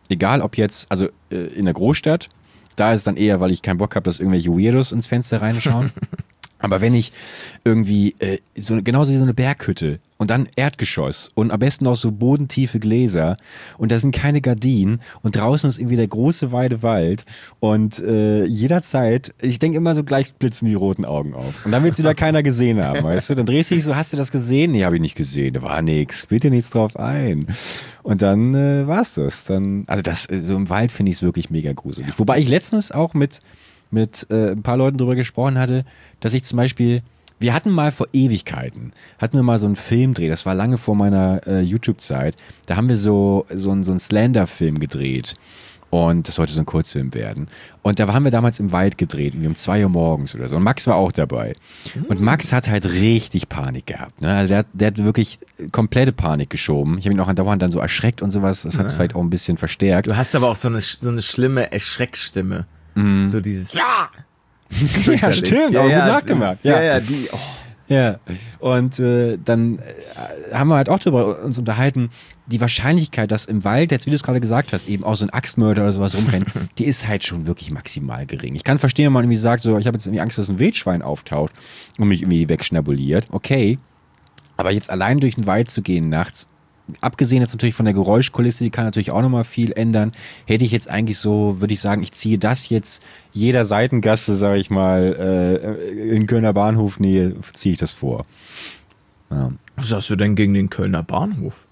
Egal ob jetzt, also in der Großstadt, da ist es dann eher, weil ich keinen Bock habe, dass irgendwelche Weirdos ins Fenster reinschauen. Aber wenn ich irgendwie, genauso wie so eine Berghütte und dann Erdgeschoss und am besten auch so bodentiefe Gläser und da sind keine Gardinen und draußen ist irgendwie der große weite Wald und jederzeit, ich denke immer so, gleich blitzen die roten Augen auf. Und dann will es wieder keiner gesehen haben, weißt du? Dann drehst du dich so, hast du das gesehen? Nee, habe ich nicht gesehen, da war nix, bild dir nichts drauf ein. Und dann war's das. Dann, also das, so im Wald finde ich es wirklich mega gruselig. Wobei ich letztens auch mit ein paar Leuten drüber gesprochen hatte, dass ich zum Beispiel, wir hatten mal vor Ewigkeiten, hatten wir mal so einen Filmdreh, das war lange vor meiner YouTube-Zeit, da haben wir so einen Slender-Film gedreht und das sollte so ein Kurzfilm werden. Und da haben wir damals im Wald gedreht, um 2 Uhr morgens oder so und Max war auch dabei. Und Max hat halt richtig Panik gehabt. Ne? Also der hat wirklich komplette Panik geschoben. Ich habe ihn auch andauernd dann so erschreckt und sowas, das hat es vielleicht auch ein bisschen verstärkt. Du hast aber auch so eine schlimme Erschreckstimme. So dieses Ja, stimmt, aber gut nachgemacht. Ja. Und dann haben wir halt auch darüber uns unterhalten, die Wahrscheinlichkeit, dass im Wald, jetzt wie du es gerade gesagt hast, eben auch so ein Axtmörder oder sowas rumrennt, die ist halt schon wirklich maximal gering. Ich kann verstehen, wenn man irgendwie sagt, so, ich habe jetzt irgendwie Angst, dass ein Wildschwein auftaucht und mich irgendwie wegschnabuliert. Okay, aber jetzt allein durch den Wald zu gehen nachts, abgesehen jetzt natürlich von der Geräuschkulisse, die kann natürlich auch nochmal viel ändern, hätte ich jetzt eigentlich so, würde ich sagen, ich ziehe das jetzt jeder Seitengasse, sage ich mal, in Kölner Bahnhofnähe ziehe ich das vor. Ja. Was hast du denn gegen den Kölner Bahnhof?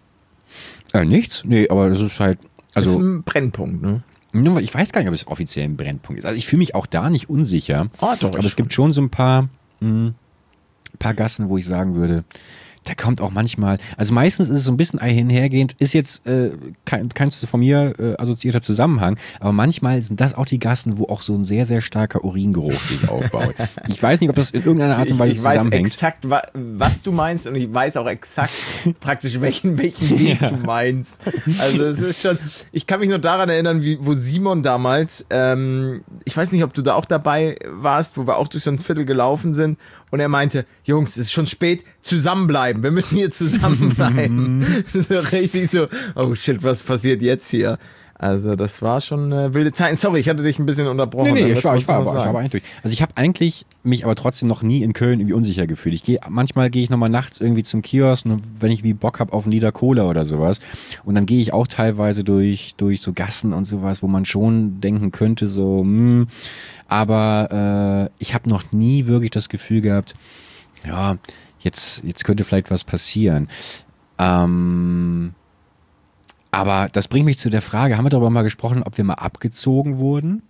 Nichts, nee, aber das ist halt, also... Das ist ein Brennpunkt, ne? Ich weiß gar nicht, ob es offiziell ein Brennpunkt ist. Also ich fühle mich auch da nicht unsicher. Doch, aber es gibt schon so ein paar Gassen, wo ich sagen würde, da kommt auch manchmal, also meistens ist es so ein bisschen einhergehend, ist jetzt kein von mir assoziierter Zusammenhang, aber manchmal sind das auch die Gassen, wo auch so ein sehr, sehr starker Uringeruch sich aufbaut. Ich weiß nicht, ob das in irgendeiner Art und Weise zusammenhängt. Ich weiß exakt, was du meinst und ich weiß auch exakt praktisch, welchen Weg du meinst. Also es ist schon, ich kann mich nur daran erinnern, wo Simon damals, ich weiß nicht, ob du da auch dabei warst, wo wir auch durch so ein Viertel gelaufen sind und er meinte, Jungs, es ist schon spät, zusammenbleiben, wir müssen hier zusammenbleiben. So richtig so, oh shit, was passiert jetzt hier? Also das war schon wilde Zeiten. Sorry, ich hatte dich ein bisschen unterbrochen. Nee, ich war aber eigentlich durch. Also ich habe eigentlich mich aber trotzdem noch nie in Köln irgendwie unsicher gefühlt. Manchmal gehe ich nochmal nachts irgendwie zum Kiosk, wenn ich wie Bock habe auf einen Liter Cola oder sowas. Und dann gehe ich auch teilweise durch so Gassen und sowas, wo man schon denken könnte so, aber ich habe noch nie wirklich das Gefühl gehabt, ja, jetzt könnte vielleicht was passieren. Aber das bringt mich zu der Frage, haben wir darüber mal gesprochen, ob wir mal abgezogen wurden?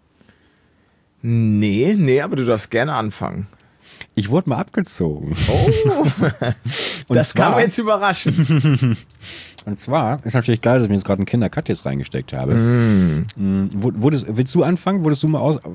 Nee, aber du darfst gerne anfangen. Ich wurde mal abgezogen. Oh, das kann jetzt überraschen. Und zwar, ist natürlich geil, dass ich mir jetzt gerade einen Kindercut jetzt reingesteckt habe. Willst du anfangen? Wurdest du mal aus...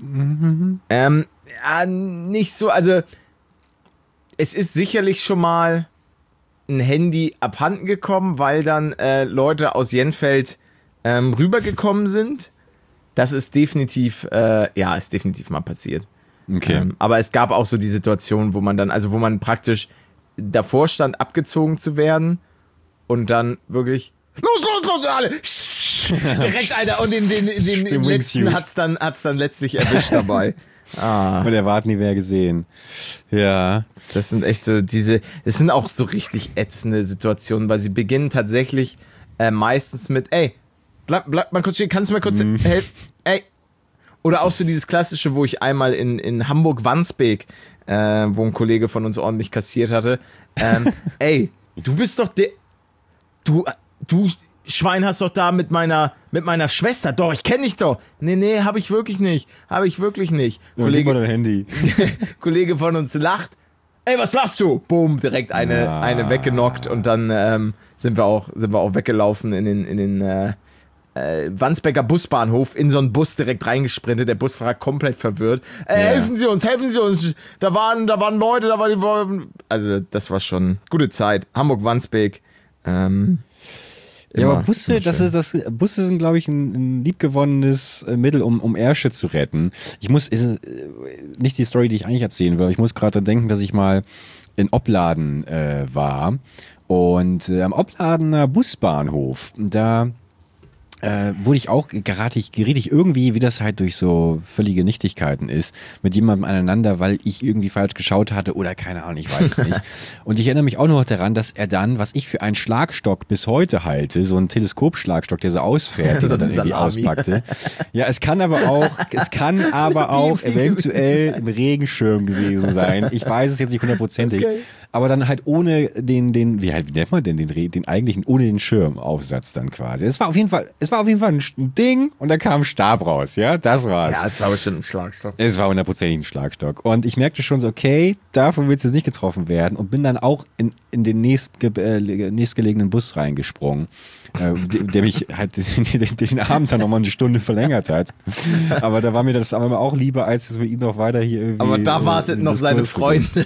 nicht so, also es ist sicherlich schon mal ein Handy abhanden gekommen, weil dann Leute aus Jenfeld rübergekommen sind. Das ist definitiv, ist definitiv mal passiert. Okay. Aber es gab auch so die Situation, wo man praktisch davor stand, abgezogen zu werden und dann wirklich los, alle! Direkt einer und den letzten hat's dann letztlich erwischt dabei. Und er hat nie wer gesehen. Ja. Das sind echt so es sind auch so richtig ätzende Situationen, weil sie beginnen tatsächlich meistens mit, ey, bleib mal kurz stehen, kannst du mal kurz helfen? Ey. Oder auch so dieses Klassische, wo ich einmal in Hamburg-Wandsbek, wo ein Kollege von uns ordentlich kassiert hatte, ey, du bist doch du Schwein hast doch da mit meiner Schwester. Doch, ich kenne dich doch. Nee, hab ich wirklich nicht. Kollege, dein Handy. Kollege von uns lacht. Ey, was lachst du? Boom, direkt eine weggenockt und dann sind wir auch weggelaufen in den Wandsbeker Busbahnhof, in so einen Bus direkt reingesprintet. Der Busfahrer komplett verwirrt. Helfen Sie uns. Da waren Leute, also das war schon gute Zeit. Hamburg-Wandsbek. Ja, aber Busse sind, glaube ich, ein liebgewonnenes Mittel, um Ärsche zu retten. Nicht die Story, die ich eigentlich erzählen will, aber ich muss gerade daran denken, dass ich mal in Opladen war und am Opladener Busbahnhof, da geriet ich irgendwie, wie das halt durch so völlige Nichtigkeiten ist, mit jemandem aneinander, weil ich irgendwie falsch geschaut hatte oder keine Ahnung, ich weiß es nicht. Und ich erinnere mich auch noch daran, dass er dann, was ich für einen Schlagstock bis heute halte, so einen Teleskopschlagstock, der so ausfährt, den er dann irgendwie auspackte. Ja, es kann aber auch eventuell ein Regenschirm gewesen sein. Ich weiß es jetzt nicht hundertprozentig. Okay. Aber dann halt ohne wie nennt man denn den eigentlichen, ohne den Schirmaufsatz dann quasi. Es war auf jeden Fall ein Ding und da kam ein Stab raus, ja, das war's. Ja, es war bestimmt ein Schlagstock. Es war hundertprozentig ein Schlagstock. Und ich merkte schon so, okay, davon willst du jetzt nicht getroffen werden und bin dann auch in den nächstgelegenen Bus reingesprungen, der mich halt den Abend dann nochmal eine Stunde verlängert hat. Aber da war mir das aber auch lieber, als dass wir ihn noch weiter hier irgendwie... Aber da wartet noch seine Freunde.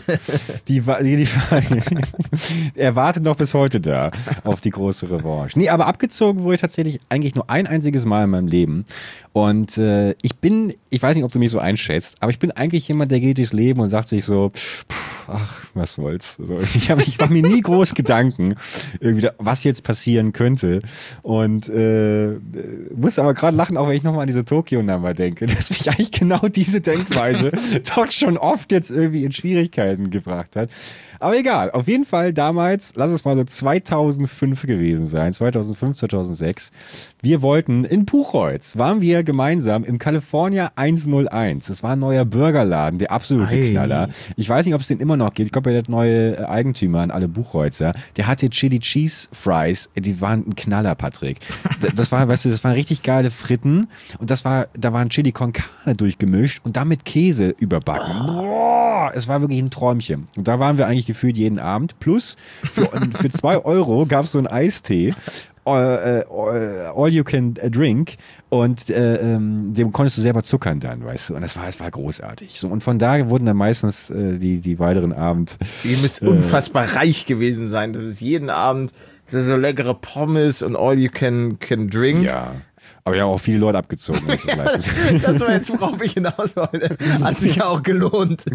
Er wartet noch bis heute da auf die große Revanche. Nee, aber abgezogen wurde ich tatsächlich eigentlich nur ein einziges Mal in meinem Leben. Und ich weiß nicht, ob du mich so einschätzt, aber ich bin eigentlich jemand, der geht durchs Leben und sagt sich so, ach, was soll's. Also, ich mache mir nie groß Gedanken, irgendwie, was jetzt passieren könnte. Und muss aber gerade lachen, auch wenn ich nochmal an diese Tokio-Nummer denke, dass mich eigentlich genau diese Denkweise doch schon oft jetzt irgendwie in Schwierigkeiten gebracht hat. Aber egal, auf jeden Fall damals, lass es mal so 2005 gewesen sein, 2005, 2006. Wir wollten in Buchholz, waren wir gemeinsam im California 101. Das war ein neuer Burgerladen, der absolute Knaller. Ich weiß nicht, ob es den immer noch gibt. Ich glaube, der neue Eigentümer an alle Buchholzer, der hatte Chili Cheese Fries, die waren ein Knaller, Patrick. Das waren richtig geile Fritten und da waren Chili con Carne durchgemischt und damit Käse überbacken. Boah, es war wirklich ein Träumchen. Und da waren wir eigentlich gefühlt jeden Abend. Plus für 2 Euro gab es so einen Eistee. All you can drink und dem konntest du selber zuckern dann, weißt du, und es war großartig. So, und von da wurden dann meistens die weiteren Abend. Ihr müsst unfassbar reich gewesen sein, das ist jeden Abend so leckere Pommes und all you can drink. Ja. Aber ja auch viele Leute abgezogen. Das war jetzt, worauf ich hinaus wollte. Hat sich ja auch gelohnt.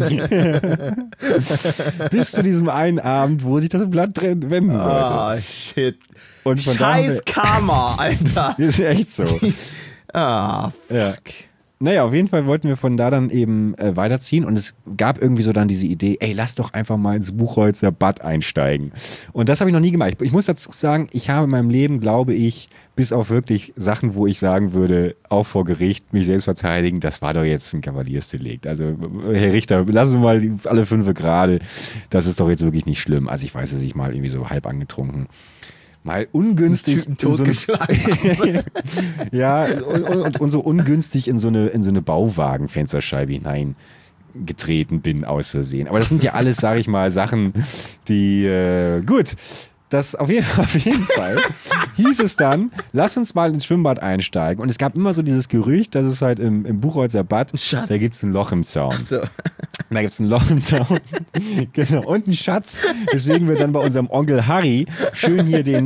Bis zu diesem einen Abend, wo sich das Blatt wenden sollte. Ah, shit. Und Scheiß Karma, Alter. Ist echt so. Fuck. Ja. Naja, auf jeden Fall wollten wir von da dann eben weiterziehen und es gab irgendwie so dann diese Idee, ey, lass doch einfach mal ins Buchholzer Bad einsteigen. Und das habe ich noch nie gemacht. Ich muss dazu sagen, ich habe in meinem Leben, glaube ich, bis auf wirklich Sachen, wo ich sagen würde, auch vor Gericht mich selbst verteidigen, das war doch jetzt ein Kavaliersdelikt. Also, Herr Richter, lassen wir mal alle 5 gerade. Das ist doch jetzt wirklich nicht schlimm. Also ich weiß, dass ich mal irgendwie so halb angetrunken mal ungünstig totgeschlagen. Ja, und so ungünstig in so eine Bauwagenfensterscheibe hineingetreten bin aus Versehen. Aber das sind ja alles, sage ich mal, Sachen, die gut. Das auf jeden Fall hieß es dann, lass uns mal ins Schwimmbad einsteigen. Und es gab immer so dieses Gerücht, dass es halt im Buchholzer Bad, da gibt es ein Loch im Zaun. Ach so. Da gibt es ein Loch im Zaun. Genau. Und einen Schatz. Deswegen wir dann bei unserem Onkel Harry schön hier den,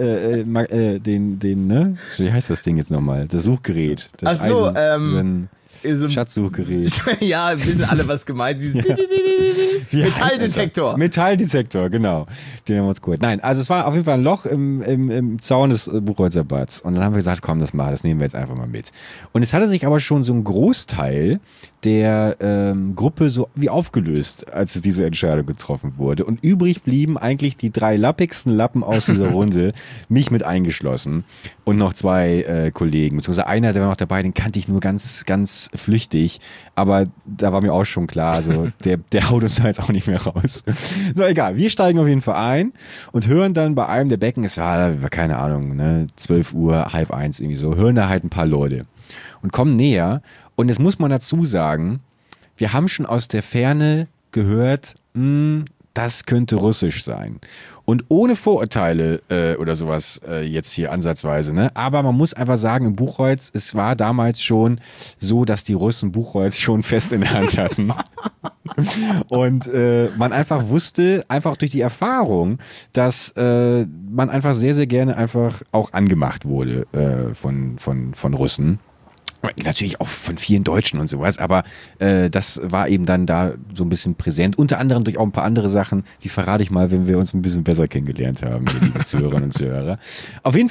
ne? Wie heißt das Ding jetzt nochmal? Das Suchgerät. Das Schatzsuchgerät. Ja, wissen alle, was gemeint ist. Ja. Metalldetektor. Metalldetektor, genau. Den haben wir uns geholt. Nein, also es war auf jeden Fall ein Loch im Zaun des Buchholzer Bads. Und dann haben wir gesagt, komm, das nehmen wir jetzt einfach mal mit. Und es hatte sich aber schon so ein Großteil der Gruppe so wie aufgelöst, als diese Entscheidung getroffen wurde. Und übrig blieben eigentlich die 3 lappigsten Lappen aus dieser Runde, mich mit eingeschlossen. Und noch 2 Kollegen, beziehungsweise einer, der war noch dabei, den kannte ich nur ganz, ganz flüchtig. Aber da war mir auch schon klar, also der haut uns da jetzt auch nicht mehr raus. So, egal. Wir steigen auf jeden Fall ein und hören dann bei einem der Becken, es war, keine Ahnung, ne, 12 Uhr, 12:30 irgendwie so, hören da halt ein paar Leute und kommen näher. Und jetzt muss man dazu sagen, wir haben schon aus der Ferne gehört, das könnte russisch sein. Und ohne Vorurteile oder sowas jetzt hier ansatzweise, ne? Aber man muss einfach sagen, im Buchholz, es war damals schon so, dass die Russen Buchholz schon fest in der Hand hatten. Und man einfach wusste, einfach durch die Erfahrung, dass man einfach sehr, sehr gerne einfach auch angemacht wurde von Russen. Natürlich auch von vielen Deutschen und sowas, aber das war eben dann da so ein bisschen präsent. Unter anderem durch auch ein paar andere Sachen, die verrate ich mal, wenn wir uns ein bisschen besser kennengelernt haben, liebe Zuhörerinnen und Zuhörer. Auf jeden Fall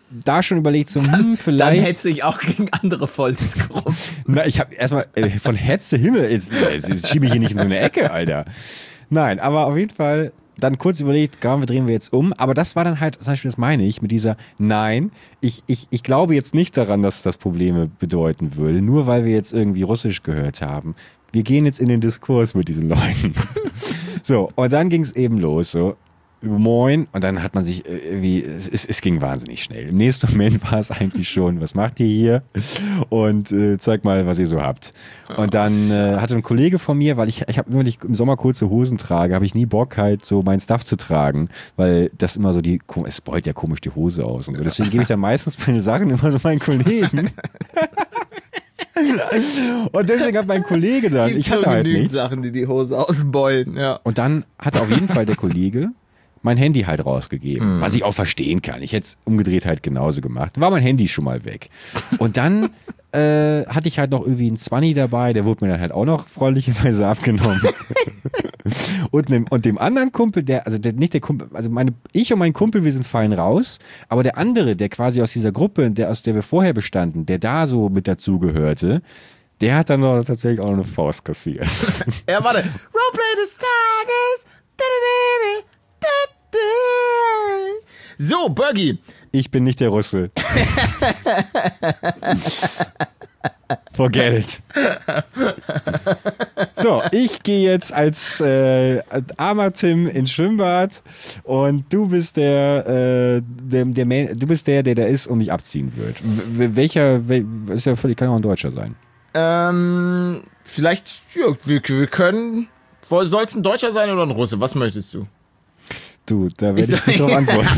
da schon überlegt, so, vielleicht. Dann hetze ich auch gegen andere Volksgruppen. Na, ich habe erstmal von Hetze Himmel, jetzt schiebe ich hier nicht in so eine Ecke, Alter. Nein, aber auf jeden Fall dann kurz überlegt, drehen wir jetzt um. Aber das war dann halt, zum Beispiel, das meine ich, mit dieser, nein, ich glaube jetzt nicht daran, dass das Probleme bedeuten würde, nur weil wir jetzt irgendwie Russisch gehört haben. Wir gehen jetzt in den Diskurs mit diesen Leuten. So, und dann ging es eben los, so. Moin. Und dann hat man sich irgendwie, es ging wahnsinnig schnell. Im nächsten Moment war es eigentlich schon, was macht ihr hier? Und zeigt mal, was ihr so habt. Und dann hatte ein Kollege von mir, weil ich habe immer, wenn ich im Sommer kurze Hosen trage, habe ich nie Bock halt so mein Stuff zu tragen, weil das immer so es beult ja komisch die Hose aus. Und so. Deswegen gebe ich dann meistens meine Sachen immer so meinen Kollegen. Und deswegen hat mein Kollege dann, ich hatte halt nichts. Sachen, die Hose ausbeulen, ja. Und dann hat auf jeden Fall der Kollege mein Handy halt rausgegeben, was ich auch verstehen kann. Ich hätte es umgedreht halt genauso gemacht. War mein Handy schon mal weg. Und dann hatte ich halt noch irgendwie einen 20 dabei, der wurde mir dann halt auch noch freundlicherweise abgenommen. und dem anderen Kumpel, ich und mein Kumpel, wir sind fein raus, aber der andere, der quasi aus dieser Gruppe, aus der wir vorher bestanden, der da so mit dazugehörte, der hat dann noch tatsächlich auch noch eine Faust kassiert. Ja, warte. Roleplay des Tages. So, Bergi. Ich bin nicht der Russe. Forget it. So, ich gehe jetzt als armer Tim ins Schwimmbad und du bist der da ist und mich abziehen wird. Ist ja völlig, kann auch ein Deutscher sein. Vielleicht, ja, wir können. Soll es ein Deutscher sein oder ein Russe? Was möchtest du? Du, da werde ich nicht drauf antworten.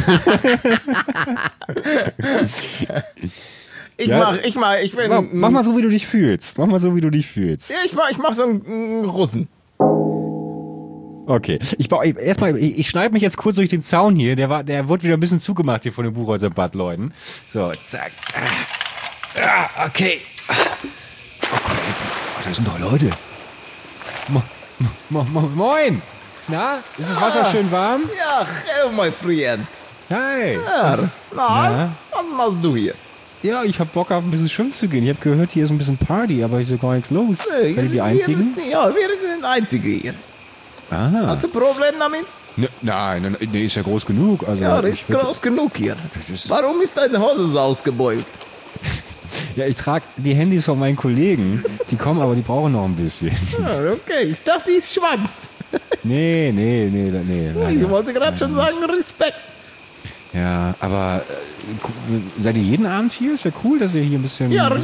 Mach mal so, wie du dich fühlst. Ja, ich mach so einen Russen. Okay. Ich schneide mich jetzt kurz durch den Zaun hier. Der wurde wieder ein bisschen zugemacht hier von den Buchholzer Bad-Leuten. So, zack. Okay. Oh Gott, da sind doch Leute. Moin. Na, ist das Wasser schön warm? Ja, hello, mein Freund. Hi. Ja, was machst du hier? Ja, ich hab Bock auf ein bisschen schwimmen zu gehen. Ich habe gehört, hier ist ein bisschen Party, aber ist ja gar nichts los. Seid ihr die Einzigen? Ja, wir sind die Einzigen hier. Ah. Hast du ein Problem damit? Nein, ist ja groß genug. Also, ja, ist groß genug hier. Warum ist deine Hose so ausgebeult? Ja, ich trage die Handys von meinen Kollegen. Die kommen, aber die brauchen noch ein bisschen. Ja, okay, ich dachte, die ist Schwanz. Nee. Ich wollte gerade schon sagen, Respekt. Ja, aber seid ihr jeden Abend hier? Ist ja cool, dass ihr hier ein bisschen habt.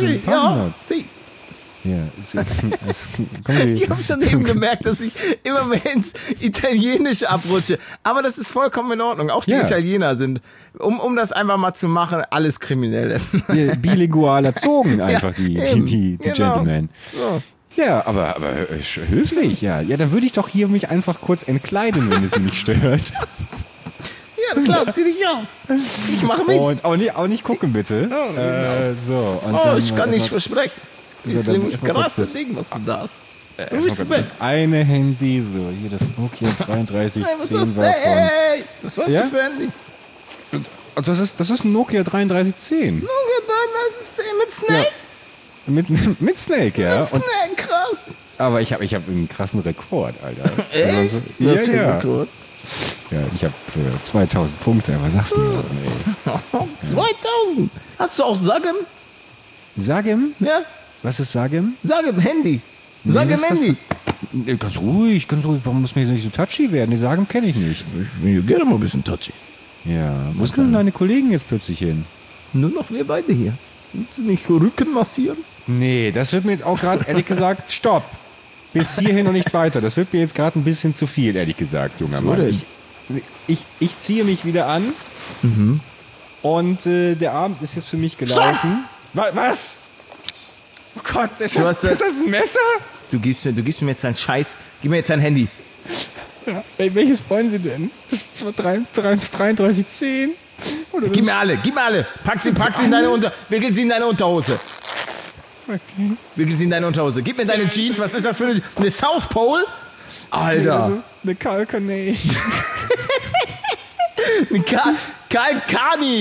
Ich habe schon eben gemerkt, dass ich immer mehr ins Italienische abrutsche. Aber das ist vollkommen in Ordnung. Auch die Italiener sind, um das einfach mal zu machen, alles Kriminelle. Bilingual erzogen einfach, die genau. Gentlemen. So. Ja, aber höflich, ja. Ja, dann würde ich doch hier mich einfach kurz entkleiden, wenn es nicht stört. Ja, klar, zieh dich aus. Ich mache mit. Und auch nicht gucken, bitte. So, und ich kann nicht versprechen. Das ist nämlich krasses Ding, was du da hast. Eine Handy, so, hier das Nokia 3310 war von... Hey, was hast du für Handy? Das ist ein Nokia 3310. Nokia 3310 mit Snake? Ja. Mit Snake, ja. Mit Snake, krass. Aber ich hab einen krassen Rekord, Alter. Echt? Was für ein Rekord? Ja, ich habe 2000 Punkte, was sagst du denn? 2000? Hast du auch Sagem? Sagem? Ja. Was ist Sagem? Sagem, Handy. Sagem, Handy. Ganz ruhig. Warum muss mir nicht so touchy werden? Die Sagem kenne ich nicht. Ich bin gerne mal ein bisschen touchy. Ja, wo sind denn deine Kollegen jetzt plötzlich hin? Nur noch wir beide hier. Willst du nicht Rücken massieren? Nee, das wird mir jetzt auch gerade, ehrlich gesagt, stopp. Bis hierhin und nicht weiter. Das wird mir jetzt gerade ein bisschen zu viel, ehrlich gesagt, junger Mann. Ich ziehe mich wieder an. Mhm. Und der Abend ist jetzt für mich gelaufen. Was? Oh Gott, ist das ein Messer? Du gibst mir jetzt dein Scheiß. Gib mir jetzt dein Handy. Ja, welches wollen Sie denn? Das war 3310. Gib mir alle. Pack sie in deine wickel sie in deine Unterhose. Okay. Wickel sie in deine Unterhose. Gib mir deine Jeans. Was ist das für eine South Pole? Alter. Nee, das ist eine Kalkanei. Kalkani.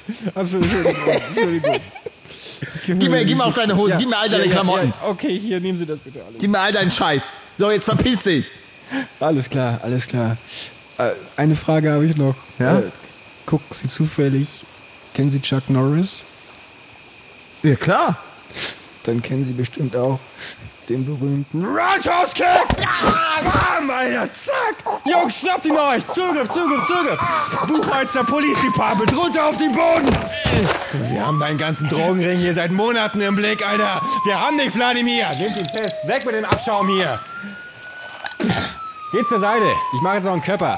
Achso, Entschuldigung. Gib mir auch deine Hose, gib mir all deine Klamotten. Ja. Okay, hier, nehmen Sie das bitte alles. Gib mir all deinen Scheiß. So, jetzt verpiss dich. Alles klar. Eine Frage habe ich noch. Ja? Gucken Sie zufällig, kennen Sie Chuck Norris? Ja, klar. Dann kennen Sie bestimmt auch den berühmten Roundhouse Kick! Bam, Alter, zack! Jungs, schnappt ihn euch! Zugriff! Buchholzer Police Department, runter auf den Boden! So, wir haben deinen ganzen Drogenring hier seit Monaten im Blick, Alter! Wir haben dich, Wladimir! Nehmt ihn fest! Weg mit dem Abschaum hier! Geht zur Seite! Ich mache jetzt noch einen Körper!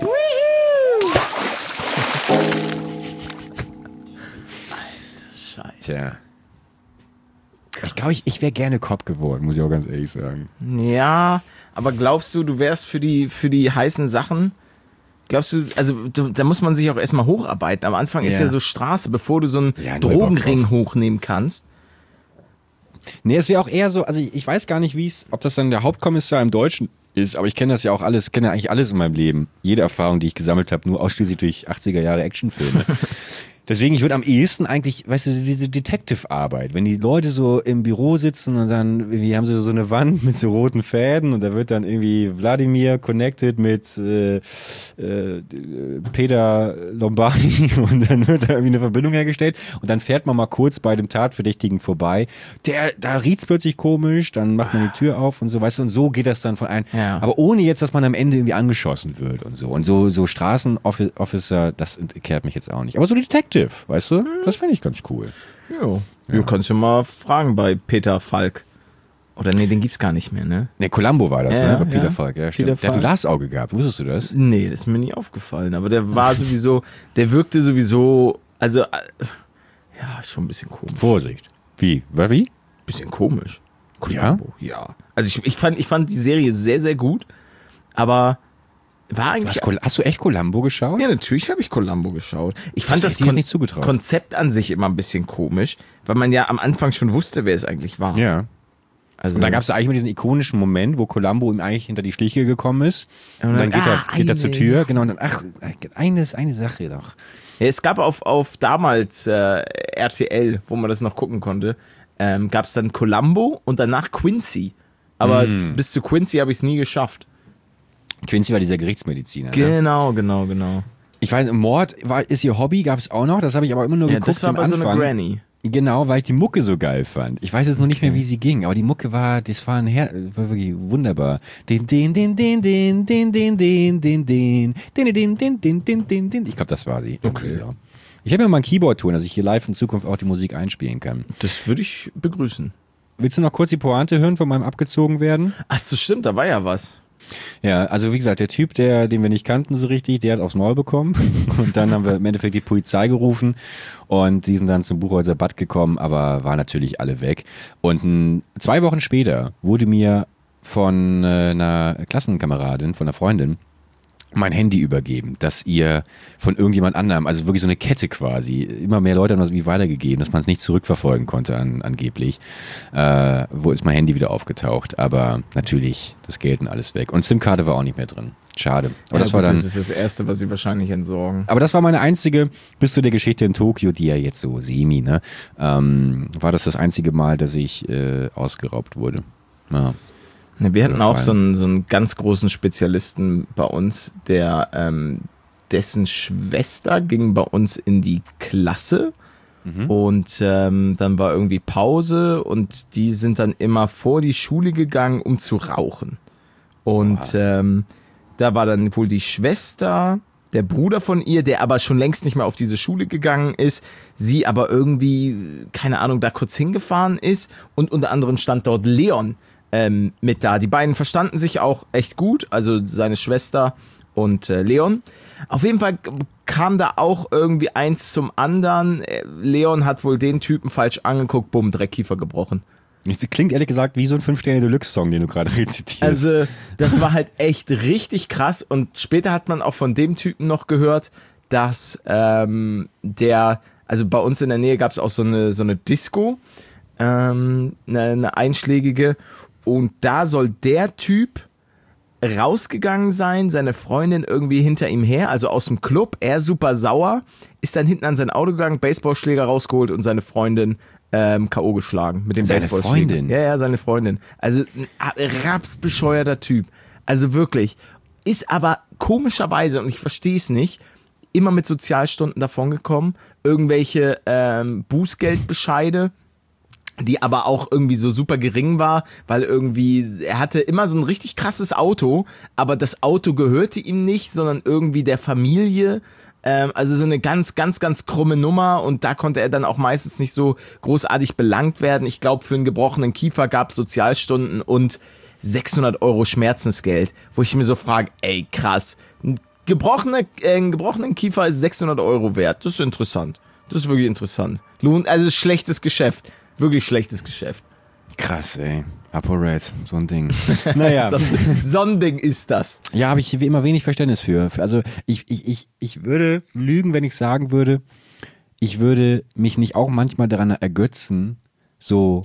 Scheiße. Tja. Ich glaube, ich wäre gerne Cop geworden, muss ich auch ganz ehrlich sagen. Ja, aber glaubst du, du wärst für die heißen Sachen, glaubst du, also da muss man sich auch erstmal hocharbeiten. Am Anfang ist ja so Straße, bevor du so einen Drogenring hochnehmen kannst. Nee, es wäre auch eher so, also ich weiß gar nicht, ob das dann der Hauptkommissar im Deutschen ist, aber ich kenne das ja auch alles, kenne eigentlich alles in meinem Leben. Jede Erfahrung, die ich gesammelt habe, nur ausschließlich durch 80er Jahre Actionfilme. Deswegen, ich würde am ehesten eigentlich, weißt du, diese Detective-Arbeit, wenn die Leute so im Büro sitzen und dann irgendwie haben sie so eine Wand mit so roten Fäden und da wird dann irgendwie Wladimir connected mit Peter Lombardi und dann wird da irgendwie eine Verbindung hergestellt und dann fährt man mal kurz bei dem Tatverdächtigen vorbei. Da riecht's plötzlich komisch, dann macht man die Tür auf und so, weißt du, und so geht das dann von einem. Ja. Aber ohne jetzt, dass man am Ende irgendwie angeschossen wird und so. Und so Straßenofficer, das kehrt mich jetzt auch nicht. Aber so Detective, weißt du? Das fände ich ganz cool. Jo. Ja. Du kannst ja mal fragen bei Peter Falk. Oder nee, den gibt's gar nicht mehr, ne? Ne, Columbo war das, ne? Bei Peter ja. Falk, ja, stimmt. Der hat ein Glasauge gehabt, wusstest du das? Nee, das ist mir nie aufgefallen. Aber der war sowieso, der wirkte sowieso, also, ja, schon ein bisschen komisch. Vorsicht. Wie? Wie? Bisschen komisch. Columbo, ja. Also ich fand die Serie sehr, sehr gut, aber war eigentlich... Hast du echt Columbo geschaut? Ja, natürlich habe ich Columbo geschaut. Ich fand das nicht zugetraut. Konzept an sich immer ein bisschen komisch, weil man ja am Anfang schon wusste, wer es eigentlich war. Ja. Also, und da gab es eigentlich mal diesen ikonischen Moment, wo Columbo ihm eigentlich hinter die Schliche gekommen ist. Und dann geht er zur Tür. Genau, und dann, eine Sache doch. Ja, es gab auf damals RTL, wo man das noch gucken konnte, gab es dann Columbo und danach Quincy. Aber bis zu Quincy habe ich es nie geschafft. Quincy war dieser Gerichtsmediziner. Genau. Ich weiß, Mord ist ihr Hobby, gab es auch noch. Das habe ich aber immer nur geguckt. Das war aber so eine Granny. Genau, weil ich die Mucke so geil fand. Ich weiß jetzt noch nicht mehr, wie sie ging, aber die Mucke war wirklich wunderbar. Ich glaube, das war sie. Okay. Ich habe mir mal ein Keyboard tun, dass ich hier live in Zukunft auch die Musik einspielen kann. Das würde ich begrüßen. Willst du noch kurz die Pointe hören von meinem abgezogen werden? Ach so, stimmt, da war ja was. Ja, also wie gesagt, der Typ, den wir nicht kannten so richtig, der hat aufs Maul bekommen und dann haben wir im Endeffekt die Polizei gerufen und die sind dann zum Buchholzer Bad gekommen, aber waren natürlich alle weg. Und 2 Wochen später wurde mir von einer Klassenkameradin, von einer Freundin, mein Handy übergeben, dass ihr von irgendjemand anderem, also wirklich so eine Kette quasi, immer mehr Leute haben das irgendwie weitergegeben, dass man es nicht zurückverfolgen konnte angeblich, wo ist mein Handy wieder aufgetaucht, aber natürlich das Geld und alles weg und SIM-Karte war auch nicht mehr drin. Schade. Aber das war dann. Das ist das Erste, was sie wahrscheinlich entsorgen. Aber das war meine einzige, bis zu der Geschichte in Tokio, die ja jetzt so semi, ne, war das einzige Mal, dass ich ausgeraubt wurde. Ja. Wir hatten auch so einen ganz großen Spezialisten bei uns, dessen Schwester ging bei uns in die Klasse und dann war irgendwie Pause und die sind dann immer vor die Schule gegangen, um zu rauchen. Und da war dann wohl die Schwester, der Bruder von ihr, der aber schon längst nicht mehr auf diese Schule gegangen ist, sie aber irgendwie, keine Ahnung, da kurz hingefahren ist und unter anderem stand dort Leon mit da. Die beiden verstanden sich auch echt gut, also seine Schwester und Leon. Auf jeden Fall kam da auch irgendwie eins zum anderen. Leon hat wohl den Typen falsch angeguckt, bumm, Dreckkiefer gebrochen. Das klingt ehrlich gesagt wie so ein 5-Sterne-Deluxe-Song, den du gerade rezitierst. Also das war halt echt richtig krass und später hat man auch von dem Typen noch gehört, dass also bei uns in der Nähe gab es auch so eine Disco, eine einschlägige. Und da soll der Typ rausgegangen sein, seine Freundin irgendwie hinter ihm her, also aus dem Club, er super sauer, ist dann hinten an sein Auto gegangen, Baseballschläger rausgeholt und seine Freundin K.O. geschlagen mit dem Baseballschläger. Seine Freundin? Ja, seine Freundin. Also ein rapsbescheuerter Typ. Also wirklich. Ist aber komischerweise, und ich verstehe es nicht, immer mit Sozialstunden davongekommen, irgendwelche Bußgeldbescheide, die aber auch irgendwie so super gering war, weil irgendwie, er hatte immer so ein richtig krasses Auto, aber das Auto gehörte ihm nicht, sondern irgendwie der Familie. Also so eine ganz, ganz, ganz krumme Nummer und da konnte er dann auch meistens nicht so großartig belangt werden. Ich glaube, für einen gebrochenen Kiefer gab es Sozialstunden und 600 € Schmerzensgeld, wo ich mir so frage, ey krass, einen gebrochenen Kiefer ist 600 € wert. Das ist interessant. Das ist wirklich interessant. Also schlechtes Geschäft. Wirklich schlechtes Geschäft. Krass, ey. ApoRed, so ein Ding. Naja. So ein Ding ist das. Ja, habe ich immer wenig Verständnis für. Also ich würde lügen, wenn ich sagen würde, ich würde mich nicht auch manchmal daran ergötzen, so...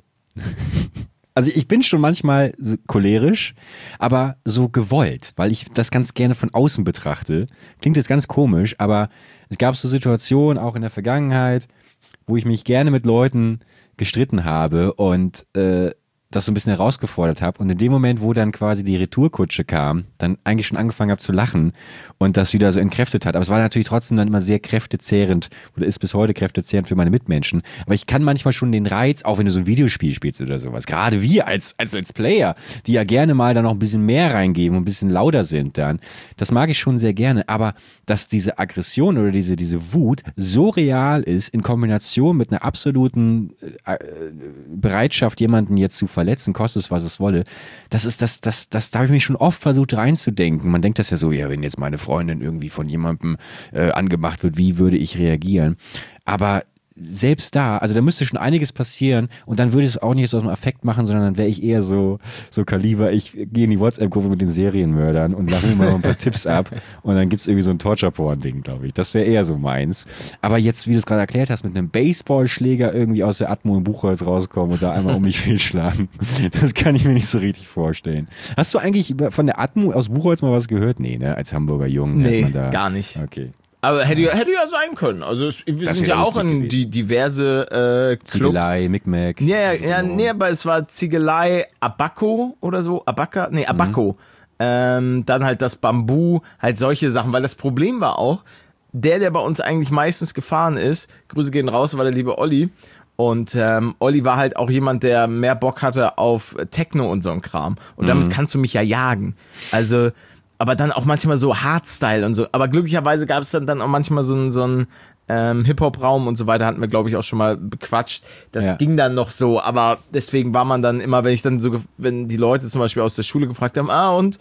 Also ich bin schon manchmal so cholerisch, aber so gewollt, weil ich das ganz gerne von außen betrachte. Klingt jetzt ganz komisch, aber es gab so Situationen, auch in der Vergangenheit, wo ich mich gerne mit Leuten gestritten habe und das so ein bisschen herausgefordert habe. Und in dem Moment, wo dann quasi die Retourkutsche kam, dann eigentlich schon angefangen habe zu lachen und das wieder so entkräftet hat. Aber es war natürlich trotzdem dann immer sehr kräftezehrend oder ist bis heute kräftezehrend für meine Mitmenschen. Aber ich kann manchmal schon den Reiz, auch wenn du so ein Videospiel spielst oder sowas, gerade wir als Let's Player, die ja gerne mal da noch ein bisschen mehr reingeben und ein bisschen lauter sind dann, das mag ich schon sehr gerne. Aber dass diese Aggression oder diese Wut so real ist in Kombination mit einer absoluten Bereitschaft, jemanden jetzt zu verletzen, kostet es, was es wolle. Das da habe ich mich schon oft versucht reinzudenken. Man denkt das ja so, ja, wenn jetzt meine Freundin irgendwie von jemandem angemacht wird, wie würde ich reagieren? Aber selbst da, also da müsste schon einiges passieren und dann würde ich es auch nicht aus dem Affekt machen, sondern dann wäre ich eher so Kaliber, ich gehe in die WhatsApp-Gruppe mit den Serienmördern und lache mir mal ein paar Tipps ab und dann gibt es irgendwie so ein Torture-Porn-Ding, glaube ich. Das wäre eher so meins. Aber jetzt, wie du es gerade erklärt hast, mit einem Baseballschläger irgendwie aus der Atmo im Buchholz rauskommen und da einmal um mich fehlschlagen, das kann ich mir nicht so richtig vorstellen. Hast du eigentlich von der Atmo aus Buchholz mal was gehört? Nee, ne? Als Hamburger Jungen. Nee, gar nicht. Okay. Aber hätte ja sein können. Also wir sind ja auch in die diverse Clubs. Ziegelei, Micmac. Nee, aber es war Ziegelei, Abaco oder so. Abaco. Dann halt das Bambu, halt solche Sachen. Weil das Problem war auch, der bei uns eigentlich meistens gefahren ist, Grüße gehen raus, war der liebe Olli. Und Olli war halt auch jemand, der mehr Bock hatte auf Techno und so ein Kram. Und damit kannst du mich ja jagen. Also... aber dann auch manchmal so Hardstyle und so. Aber glücklicherweise gab es dann auch manchmal so einen Hip-Hop-Raum und so weiter, hatten wir, glaube ich, auch schon mal bequatscht. Das ging dann noch so, aber deswegen war man dann immer, wenn die Leute zum Beispiel aus der Schule gefragt haben,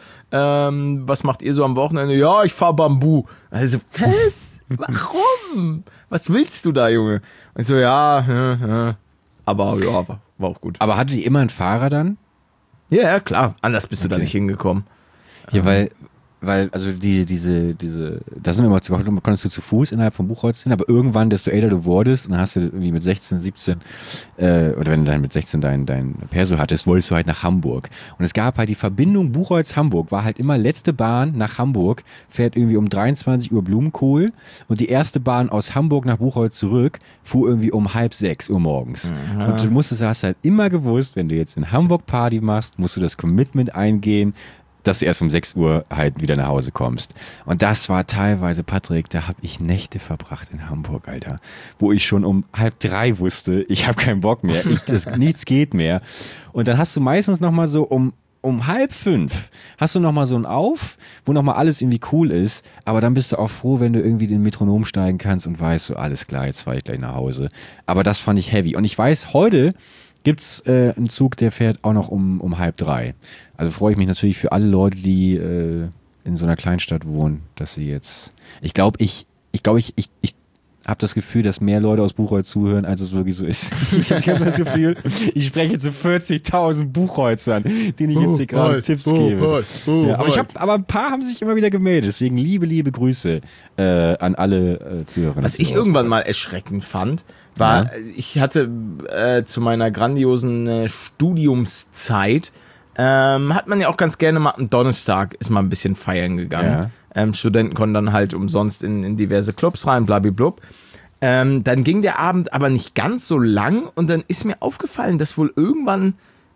was macht ihr so am Wochenende? Ja, ich fahr Bambu. Also, was? Warum? Was willst du da, Junge? Und ich so, ja, aber ja, war auch gut. Aber hattet ihr immer einen Fahrer dann? Ja, klar. Anders bist du da nicht hingekommen. Ja, weil also da sind wir mal konntest du zu Fuß innerhalb vom Buchholz hin, aber irgendwann, desto älter du wurdest, und dann hast du irgendwie mit 16, 17, oder wenn du dann mit 16 dein Perso hattest, wolltest du halt nach Hamburg. Und es gab halt die Verbindung Buchholz-Hamburg, war halt immer letzte Bahn nach Hamburg, fährt irgendwie um 23 Uhr Blumenkohl und die erste Bahn aus Hamburg nach Buchholz zurück fuhr irgendwie um 5:30 Uhr morgens. Mhm. Und hast halt immer gewusst, wenn du jetzt in Hamburg Party machst, musst du das Commitment eingehen, dass du erst um 6 Uhr halt wieder nach Hause kommst. Und das war teilweise, Patrick, da habe ich Nächte verbracht in Hamburg, Alter, wo ich schon um 2:30 wusste, ich habe keinen Bock mehr, nichts geht mehr. Und dann hast du meistens nochmal so um 4:30 hast du nochmal so ein Auf, wo nochmal alles irgendwie cool ist, aber dann bist du auch froh, wenn du irgendwie den Metronom steigen kannst und weißt so, alles klar, jetzt fahre ich gleich nach Hause. Aber das fand ich heavy. Und ich weiß, heute gibt's einen Zug, der fährt auch noch um 2:30. Also freue ich mich natürlich für alle Leute, die in so einer Kleinstadt wohnen, dass sie jetzt, ich glaube, ich habe das Gefühl, dass mehr Leute aus Buchholz zuhören, als es wirklich so ist. Ich habe das Gefühl, ich spreche zu 40.000 Buchholzern, denen ich jetzt hier gerade Tipps gebe. Ja, aber ein paar haben sich immer wieder gemeldet, deswegen liebe Grüße an alle Zuhörer. Was ich irgendwann mal erschreckend fand, war, ich hatte zu meiner grandiosen Studiumszeit hat man ja auch ganz gerne mal am Donnerstag ist mal ein bisschen feiern gegangen. Ja. Studenten konnten dann halt umsonst in diverse Clubs rein, blablablub. Dann ging der Abend aber nicht ganz so lang und dann ist mir aufgefallen, dass wohl irgendwann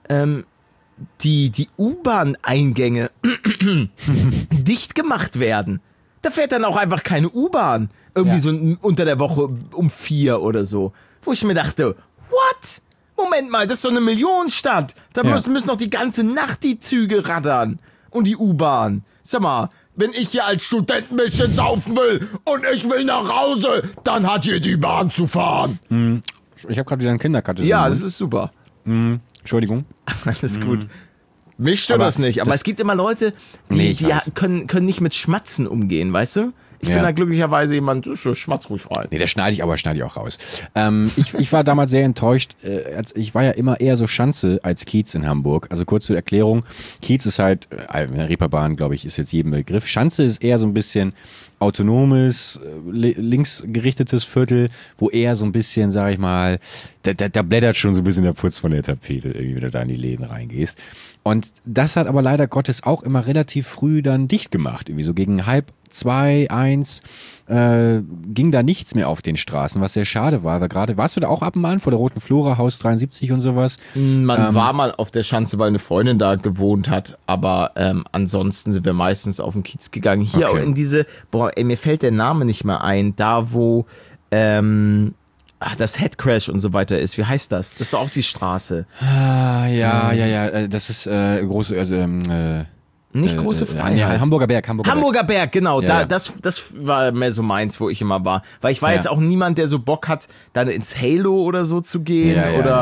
die U-Bahn-Eingänge dicht gemacht werden. Da fährt dann auch einfach keine U-Bahn. Irgendwie so unter der Woche um 4 oder so. Wo ich mir dachte, what? Moment mal, das ist so eine Millionenstadt. Da müssen doch die ganze Nacht die Züge rattern. Und die U-Bahn. Sag mal, wenn ich hier als Student ein bisschen saufen will und ich will nach Hause, dann hat hier die Bahn zu fahren. Ich habe gerade wieder einen Kinderkarte. Ja, das ist super. Entschuldigung. Alles gut. Mich stört das nicht, aber es gibt immer Leute, die können nicht mit Schmatzen umgehen, weißt du? Ich bin da glücklicherweise jemand, schmatz ruhig rein. Nee, das schneide ich auch raus. Ich war damals sehr enttäuscht. Ich war ja immer eher so Schanze als Kiez in Hamburg. Also kurz zur Erklärung. Kiez ist halt, Reeperbahn, glaube ich, ist jetzt jedem Begriff. Schanze ist eher so ein bisschen autonomes, linksgerichtetes Viertel, wo eher so ein bisschen, sag ich mal, da blättert schon so ein bisschen der Putz von der Tapete, irgendwie, wenn du da in die Läden reingehst. Und das hat aber leider Gottes auch immer relativ früh dann dicht gemacht. Irgendwie so gegen 1:30, 1 ging da nichts mehr auf den Straßen, was sehr schade war. Weil gerade, warst du da auch ab und an vor der Roten Flora, Haus 73 und sowas? Man war mal auf der Schanze, weil eine Freundin da gewohnt hat, aber ansonsten sind wir meistens auf den Kiez gegangen. Hier auch in diese, mir fällt der Name nicht mehr ein, da wo das Headcrash und so weiter ist. Wie heißt das? Das ist doch auch die Straße. Ja. Das ist große, nicht große Freiheit. Hamburger Berg. Hamburger Berg, genau. Das war mehr so meins, wo ich immer war. Weil ich war jetzt auch niemand, der so Bock hat, dann ins Halo oder so zu gehen.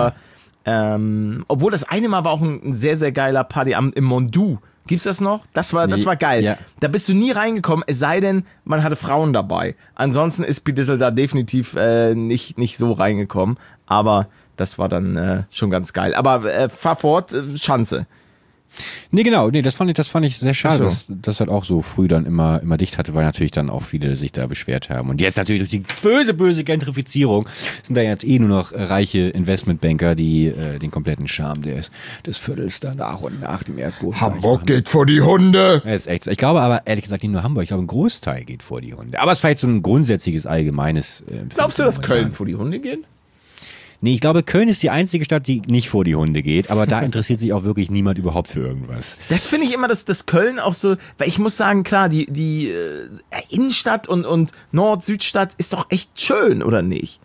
Obwohl das eine Mal war auch ein sehr, sehr geiler Party im Mondu. Gibt's das noch? Das war geil. Ja. Da bist du nie reingekommen, es sei denn, man hatte Frauen dabei. Ansonsten ist Pidissel da definitiv nicht so reingekommen. Aber das war dann schon ganz geil. Aber fahr fort, Schanze. Nee, genau. Nee, das fand ich sehr schade, dass das halt auch so früh dann immer dicht hatte, weil natürlich dann auch viele sich da beschwert haben. Und jetzt natürlich durch die böse Gentrifizierung sind da jetzt nur noch reiche Investmentbanker, die den kompletten Charme des Viertels da nach und nach dem Erdboden. Hamburg geht vor die Hunde. Das ist echt so. Ich glaube aber, ehrlich gesagt, nicht nur Hamburg, ich glaube, ein Großteil geht vor die Hunde. Aber es ist vielleicht so ein grundsätzliches, allgemeines Glaubst du, dass Köln vor die Hunde geht? Nee, ich glaube, Köln ist die einzige Stadt, die nicht vor die Hunde geht, aber da interessiert sich auch wirklich niemand überhaupt für irgendwas. Das finde ich immer, dass Köln auch so, weil ich muss sagen, klar, die Innenstadt und Nord-Südstadt ist doch echt schön, oder nicht?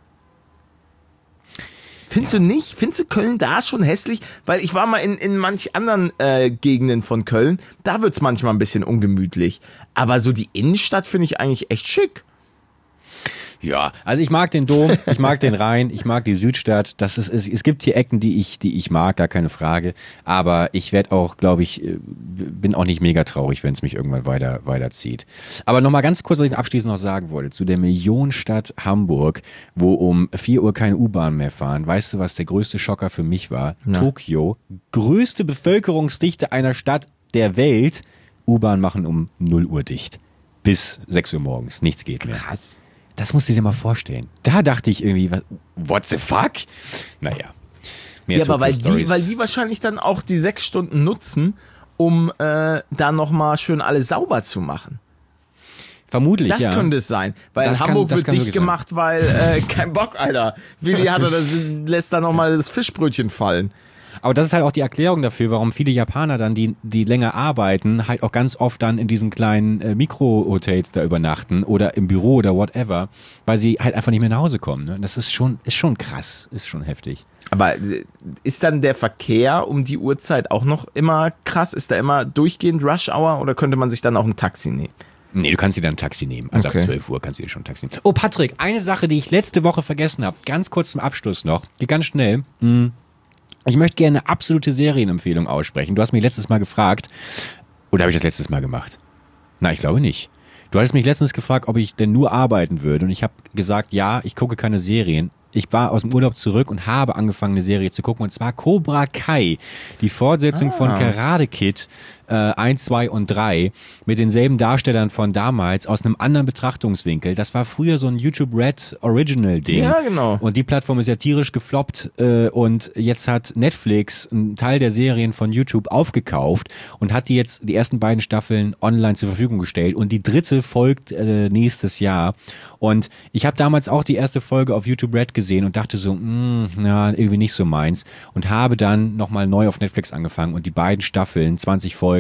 Findest du nicht? Findest du Köln da schon hässlich? Weil ich war mal in manch anderen Gegenden von Köln, da wird es manchmal ein bisschen ungemütlich. Aber so die Innenstadt finde ich eigentlich echt schick. Ja, also ich mag den Dom, ich mag den Rhein, ich mag die Südstadt. Es gibt hier Ecken, die ich mag, gar keine Frage. Aber ich werde auch, glaube ich, bin auch nicht mega traurig, wenn es mich irgendwann weiterzieht. Aber nochmal ganz kurz, was ich abschließend noch sagen wollte, zu der Millionenstadt Hamburg, wo um 4 Uhr keine U-Bahn mehr fahren. Weißt du, was der größte Schocker für mich war? Ja. Tokio, größte Bevölkerungsdichte einer Stadt der Welt. U-Bahn machen um 0 Uhr dicht. Bis 6 Uhr morgens. Nichts geht mehr. Krass. Das musst du dir mal vorstehen. Da dachte ich irgendwie, what the fuck? Naja. Aber weil die wahrscheinlich dann auch die 6 Stunden nutzen, um da nochmal schön alles sauber zu machen. Vermutlich, das könnte es sein. Weil Hamburg wird dicht gemacht, weil kein Bock, Alter. Willi lässt da nochmal das Fischbrötchen fallen. Aber das ist halt auch die Erklärung dafür, warum viele Japaner dann, die länger arbeiten, halt auch ganz oft dann in diesen kleinen Mikrohotels da übernachten oder im Büro oder whatever, weil sie halt einfach nicht mehr nach Hause kommen. Ne? Das ist schon krass, ist schon heftig. Aber ist dann der Verkehr um die Uhrzeit auch noch immer krass? Ist da immer durchgehend Rush Hour oder könnte man sich dann auch ein Taxi nehmen? Nee, du kannst dir dann ein Taxi nehmen. Also ab 12 Uhr kannst du dir schon ein Taxi nehmen. Oh, Patrick, eine Sache, die ich letzte Woche vergessen habe, ganz kurz zum Abschluss noch, geht ganz schnell. Ich möchte gerne eine absolute Serienempfehlung aussprechen. Du hast mich letztes Mal gefragt, oder habe ich das letztes Mal gemacht? Na, ich glaube nicht. Du hattest mich letztens gefragt, ob ich denn nur arbeiten würde und ich habe gesagt, ja, ich gucke keine Serien. Ich war aus dem Urlaub zurück und habe angefangen, eine Serie zu gucken und zwar Cobra Kai, die Fortsetzung von Karate Kid. 1, 2 und 3 mit denselben Darstellern von damals aus einem anderen Betrachtungswinkel. Das war früher so ein YouTube Red Original Ding. Ja, genau. Und die Plattform ist ja tierisch gefloppt und jetzt hat Netflix einen Teil der Serien von YouTube aufgekauft und hat die ersten beiden Staffeln online zur Verfügung gestellt und die dritte folgt nächstes Jahr. Und ich habe damals auch die erste Folge auf YouTube Red gesehen und dachte so, irgendwie nicht so meins und habe dann nochmal neu auf Netflix angefangen und die beiden Staffeln, 20 Folgen,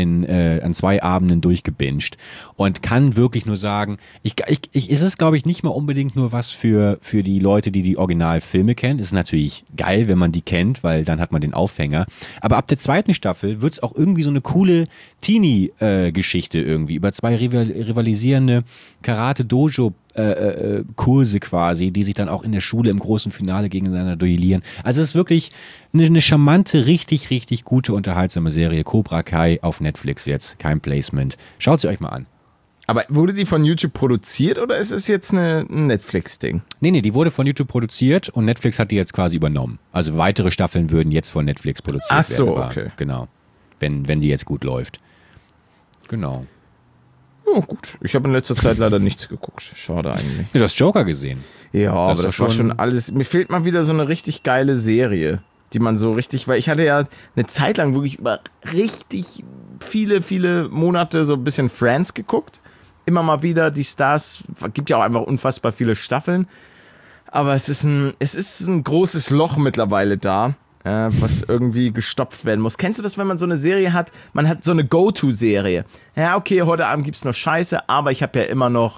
an 2 Abenden durchgebinged und kann wirklich nur sagen, es ist, glaube ich, nicht mal unbedingt nur was für die Leute, die Originalfilme kennen. Ist natürlich geil, wenn man die kennt, weil dann hat man den Aufhänger. Aber ab der zweiten Staffel wird es auch irgendwie so eine coole Teenie-Geschichte irgendwie über 2 rivalisierende Karate-Dojo Kurse quasi, die sich dann auch in der Schule im großen Finale gegeneinander duellieren. Also es ist wirklich eine charmante, richtig, richtig gute, unterhaltsame Serie. Cobra Kai auf Netflix jetzt, kein Placement. Schaut sie euch mal an. Aber wurde die von YouTube produziert oder ist es jetzt ein Netflix-Ding? Nee, die wurde von YouTube produziert und Netflix hat die jetzt quasi übernommen. Also weitere Staffeln würden jetzt von Netflix produziert werden. Ach so, okay. Genau. Wenn die jetzt gut läuft. Genau. Oh, gut. Ich habe in letzter Zeit leider nichts geguckt. Schade eigentlich. Du hast Joker gesehen. Ja, aber das war schon alles. Mir fehlt mal wieder so eine richtig geile Serie, die man so richtig, weil ich hatte ja eine Zeit lang wirklich über richtig viele Monate so ein bisschen Friends geguckt. Immer mal wieder die Stars, gibt ja auch einfach unfassbar viele Staffeln. Aber es ist ein großes Loch mittlerweile da, was irgendwie gestopft werden muss. Kennst du das, wenn man so eine Serie hat? Man hat so eine Go-To-Serie. Ja, okay, heute Abend gibt's noch Scheiße, aber ich habe ja immer noch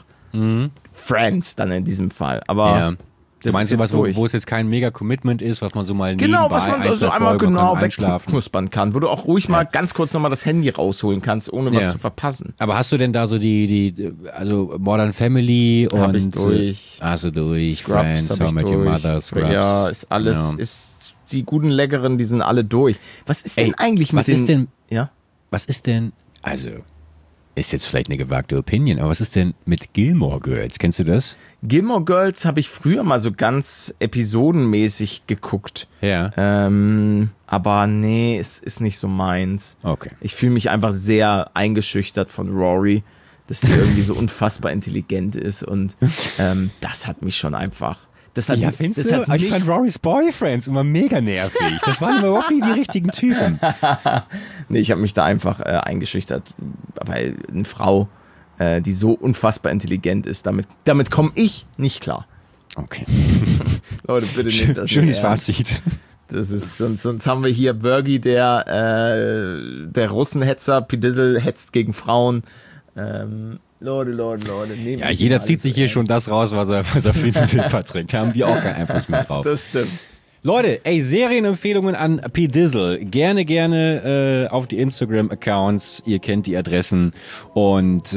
Friends dann in diesem Fall. Aber ja. Du meinst du was, wo es jetzt kein Mega-Commitment ist, was man so mal genau, was man so einmal genau einschlafen wegknuspern kann, wo du auch ruhig mal ganz kurz nochmal das Handy rausholen kannst, ohne was zu verpassen. Aber hast du denn da so also Modern Family und... Hab ich durch. Hast du durch, Scrubs, Friends, How I Met Your Mother, Scrubs. Ja, ist alles, ist die guten Leckeren, die sind alle durch. Was ist denn eigentlich mit Was ist denn, also... Ist jetzt vielleicht eine gewagte Opinion, aber was ist denn mit Gilmore Girls? Kennst du das? Gilmore Girls habe ich früher mal so ganz episodenmäßig geguckt. Ja. Aber nee, es ist nicht so meins. Okay. Ich fühle mich einfach sehr eingeschüchtert von Rory, dass sie irgendwie so unfassbar intelligent ist und das hat mich schon einfach... findest du? Ich fand Rorys Boyfriends immer mega nervig. Das waren überhaupt nicht die richtigen Typen. Nee, ich habe mich da einfach eingeschüchtert, weil eine Frau, die so unfassbar intelligent ist, damit komme ich nicht klar. Okay. Leute, bitte nehmt das Schönes Fazit. Das ist, sonst haben wir hier Bergie, der Russenhetzer, P-Dizzle hetzt gegen Frauen. Leute. Ja, jeder zieht sich hier schon das raus, was er finden will, Patrick. Da haben wir auch keinen Einfluss mehr drauf. Das stimmt. Leute, Serienempfehlungen an P-Dizzle. Gerne auf die Instagram-Accounts. Ihr kennt die Adressen. Und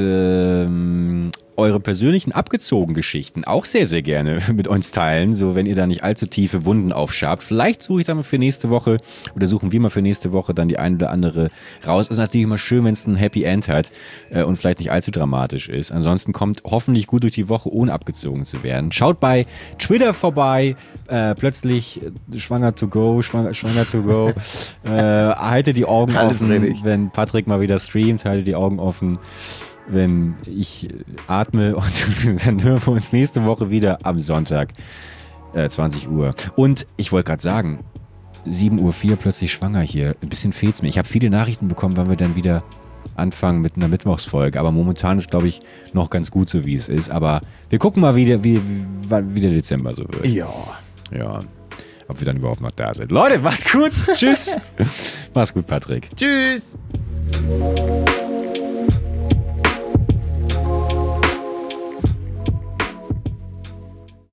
eure persönlichen abgezogenen Geschichten auch sehr, sehr gerne mit uns teilen, so wenn ihr da nicht allzu tiefe Wunden aufschabt. Vielleicht suche ich dann mal für nächste Woche oder suchen wir mal für nächste Woche dann die eine oder andere raus. Ist natürlich immer schön, wenn es ein Happy End hat und vielleicht nicht allzu dramatisch ist. Ansonsten kommt hoffentlich gut durch die Woche, ohne abgezogen zu werden. Schaut bei Twitter vorbei, plötzlich schwanger to go. Haltet die Augen offen, wenn Patrick mal wieder streamt, haltet die Augen offen. Wenn ich atme und dann hören wir uns nächste Woche wieder am Sonntag, 20 Uhr. Und ich wollte gerade sagen, 7:04 Uhr plötzlich schwanger hier. Ein bisschen fehlt's mir. Ich habe viele Nachrichten bekommen, wann wir dann wieder anfangen mit einer Mittwochsfolge. Aber momentan ist, glaube ich, noch ganz gut so, wie es ist. Aber wir gucken mal, wie der Dezember so wird. Ja. Ob wir dann überhaupt noch da sind. Leute, macht's gut. Tschüss. Mach's gut, Patrick. Tschüss.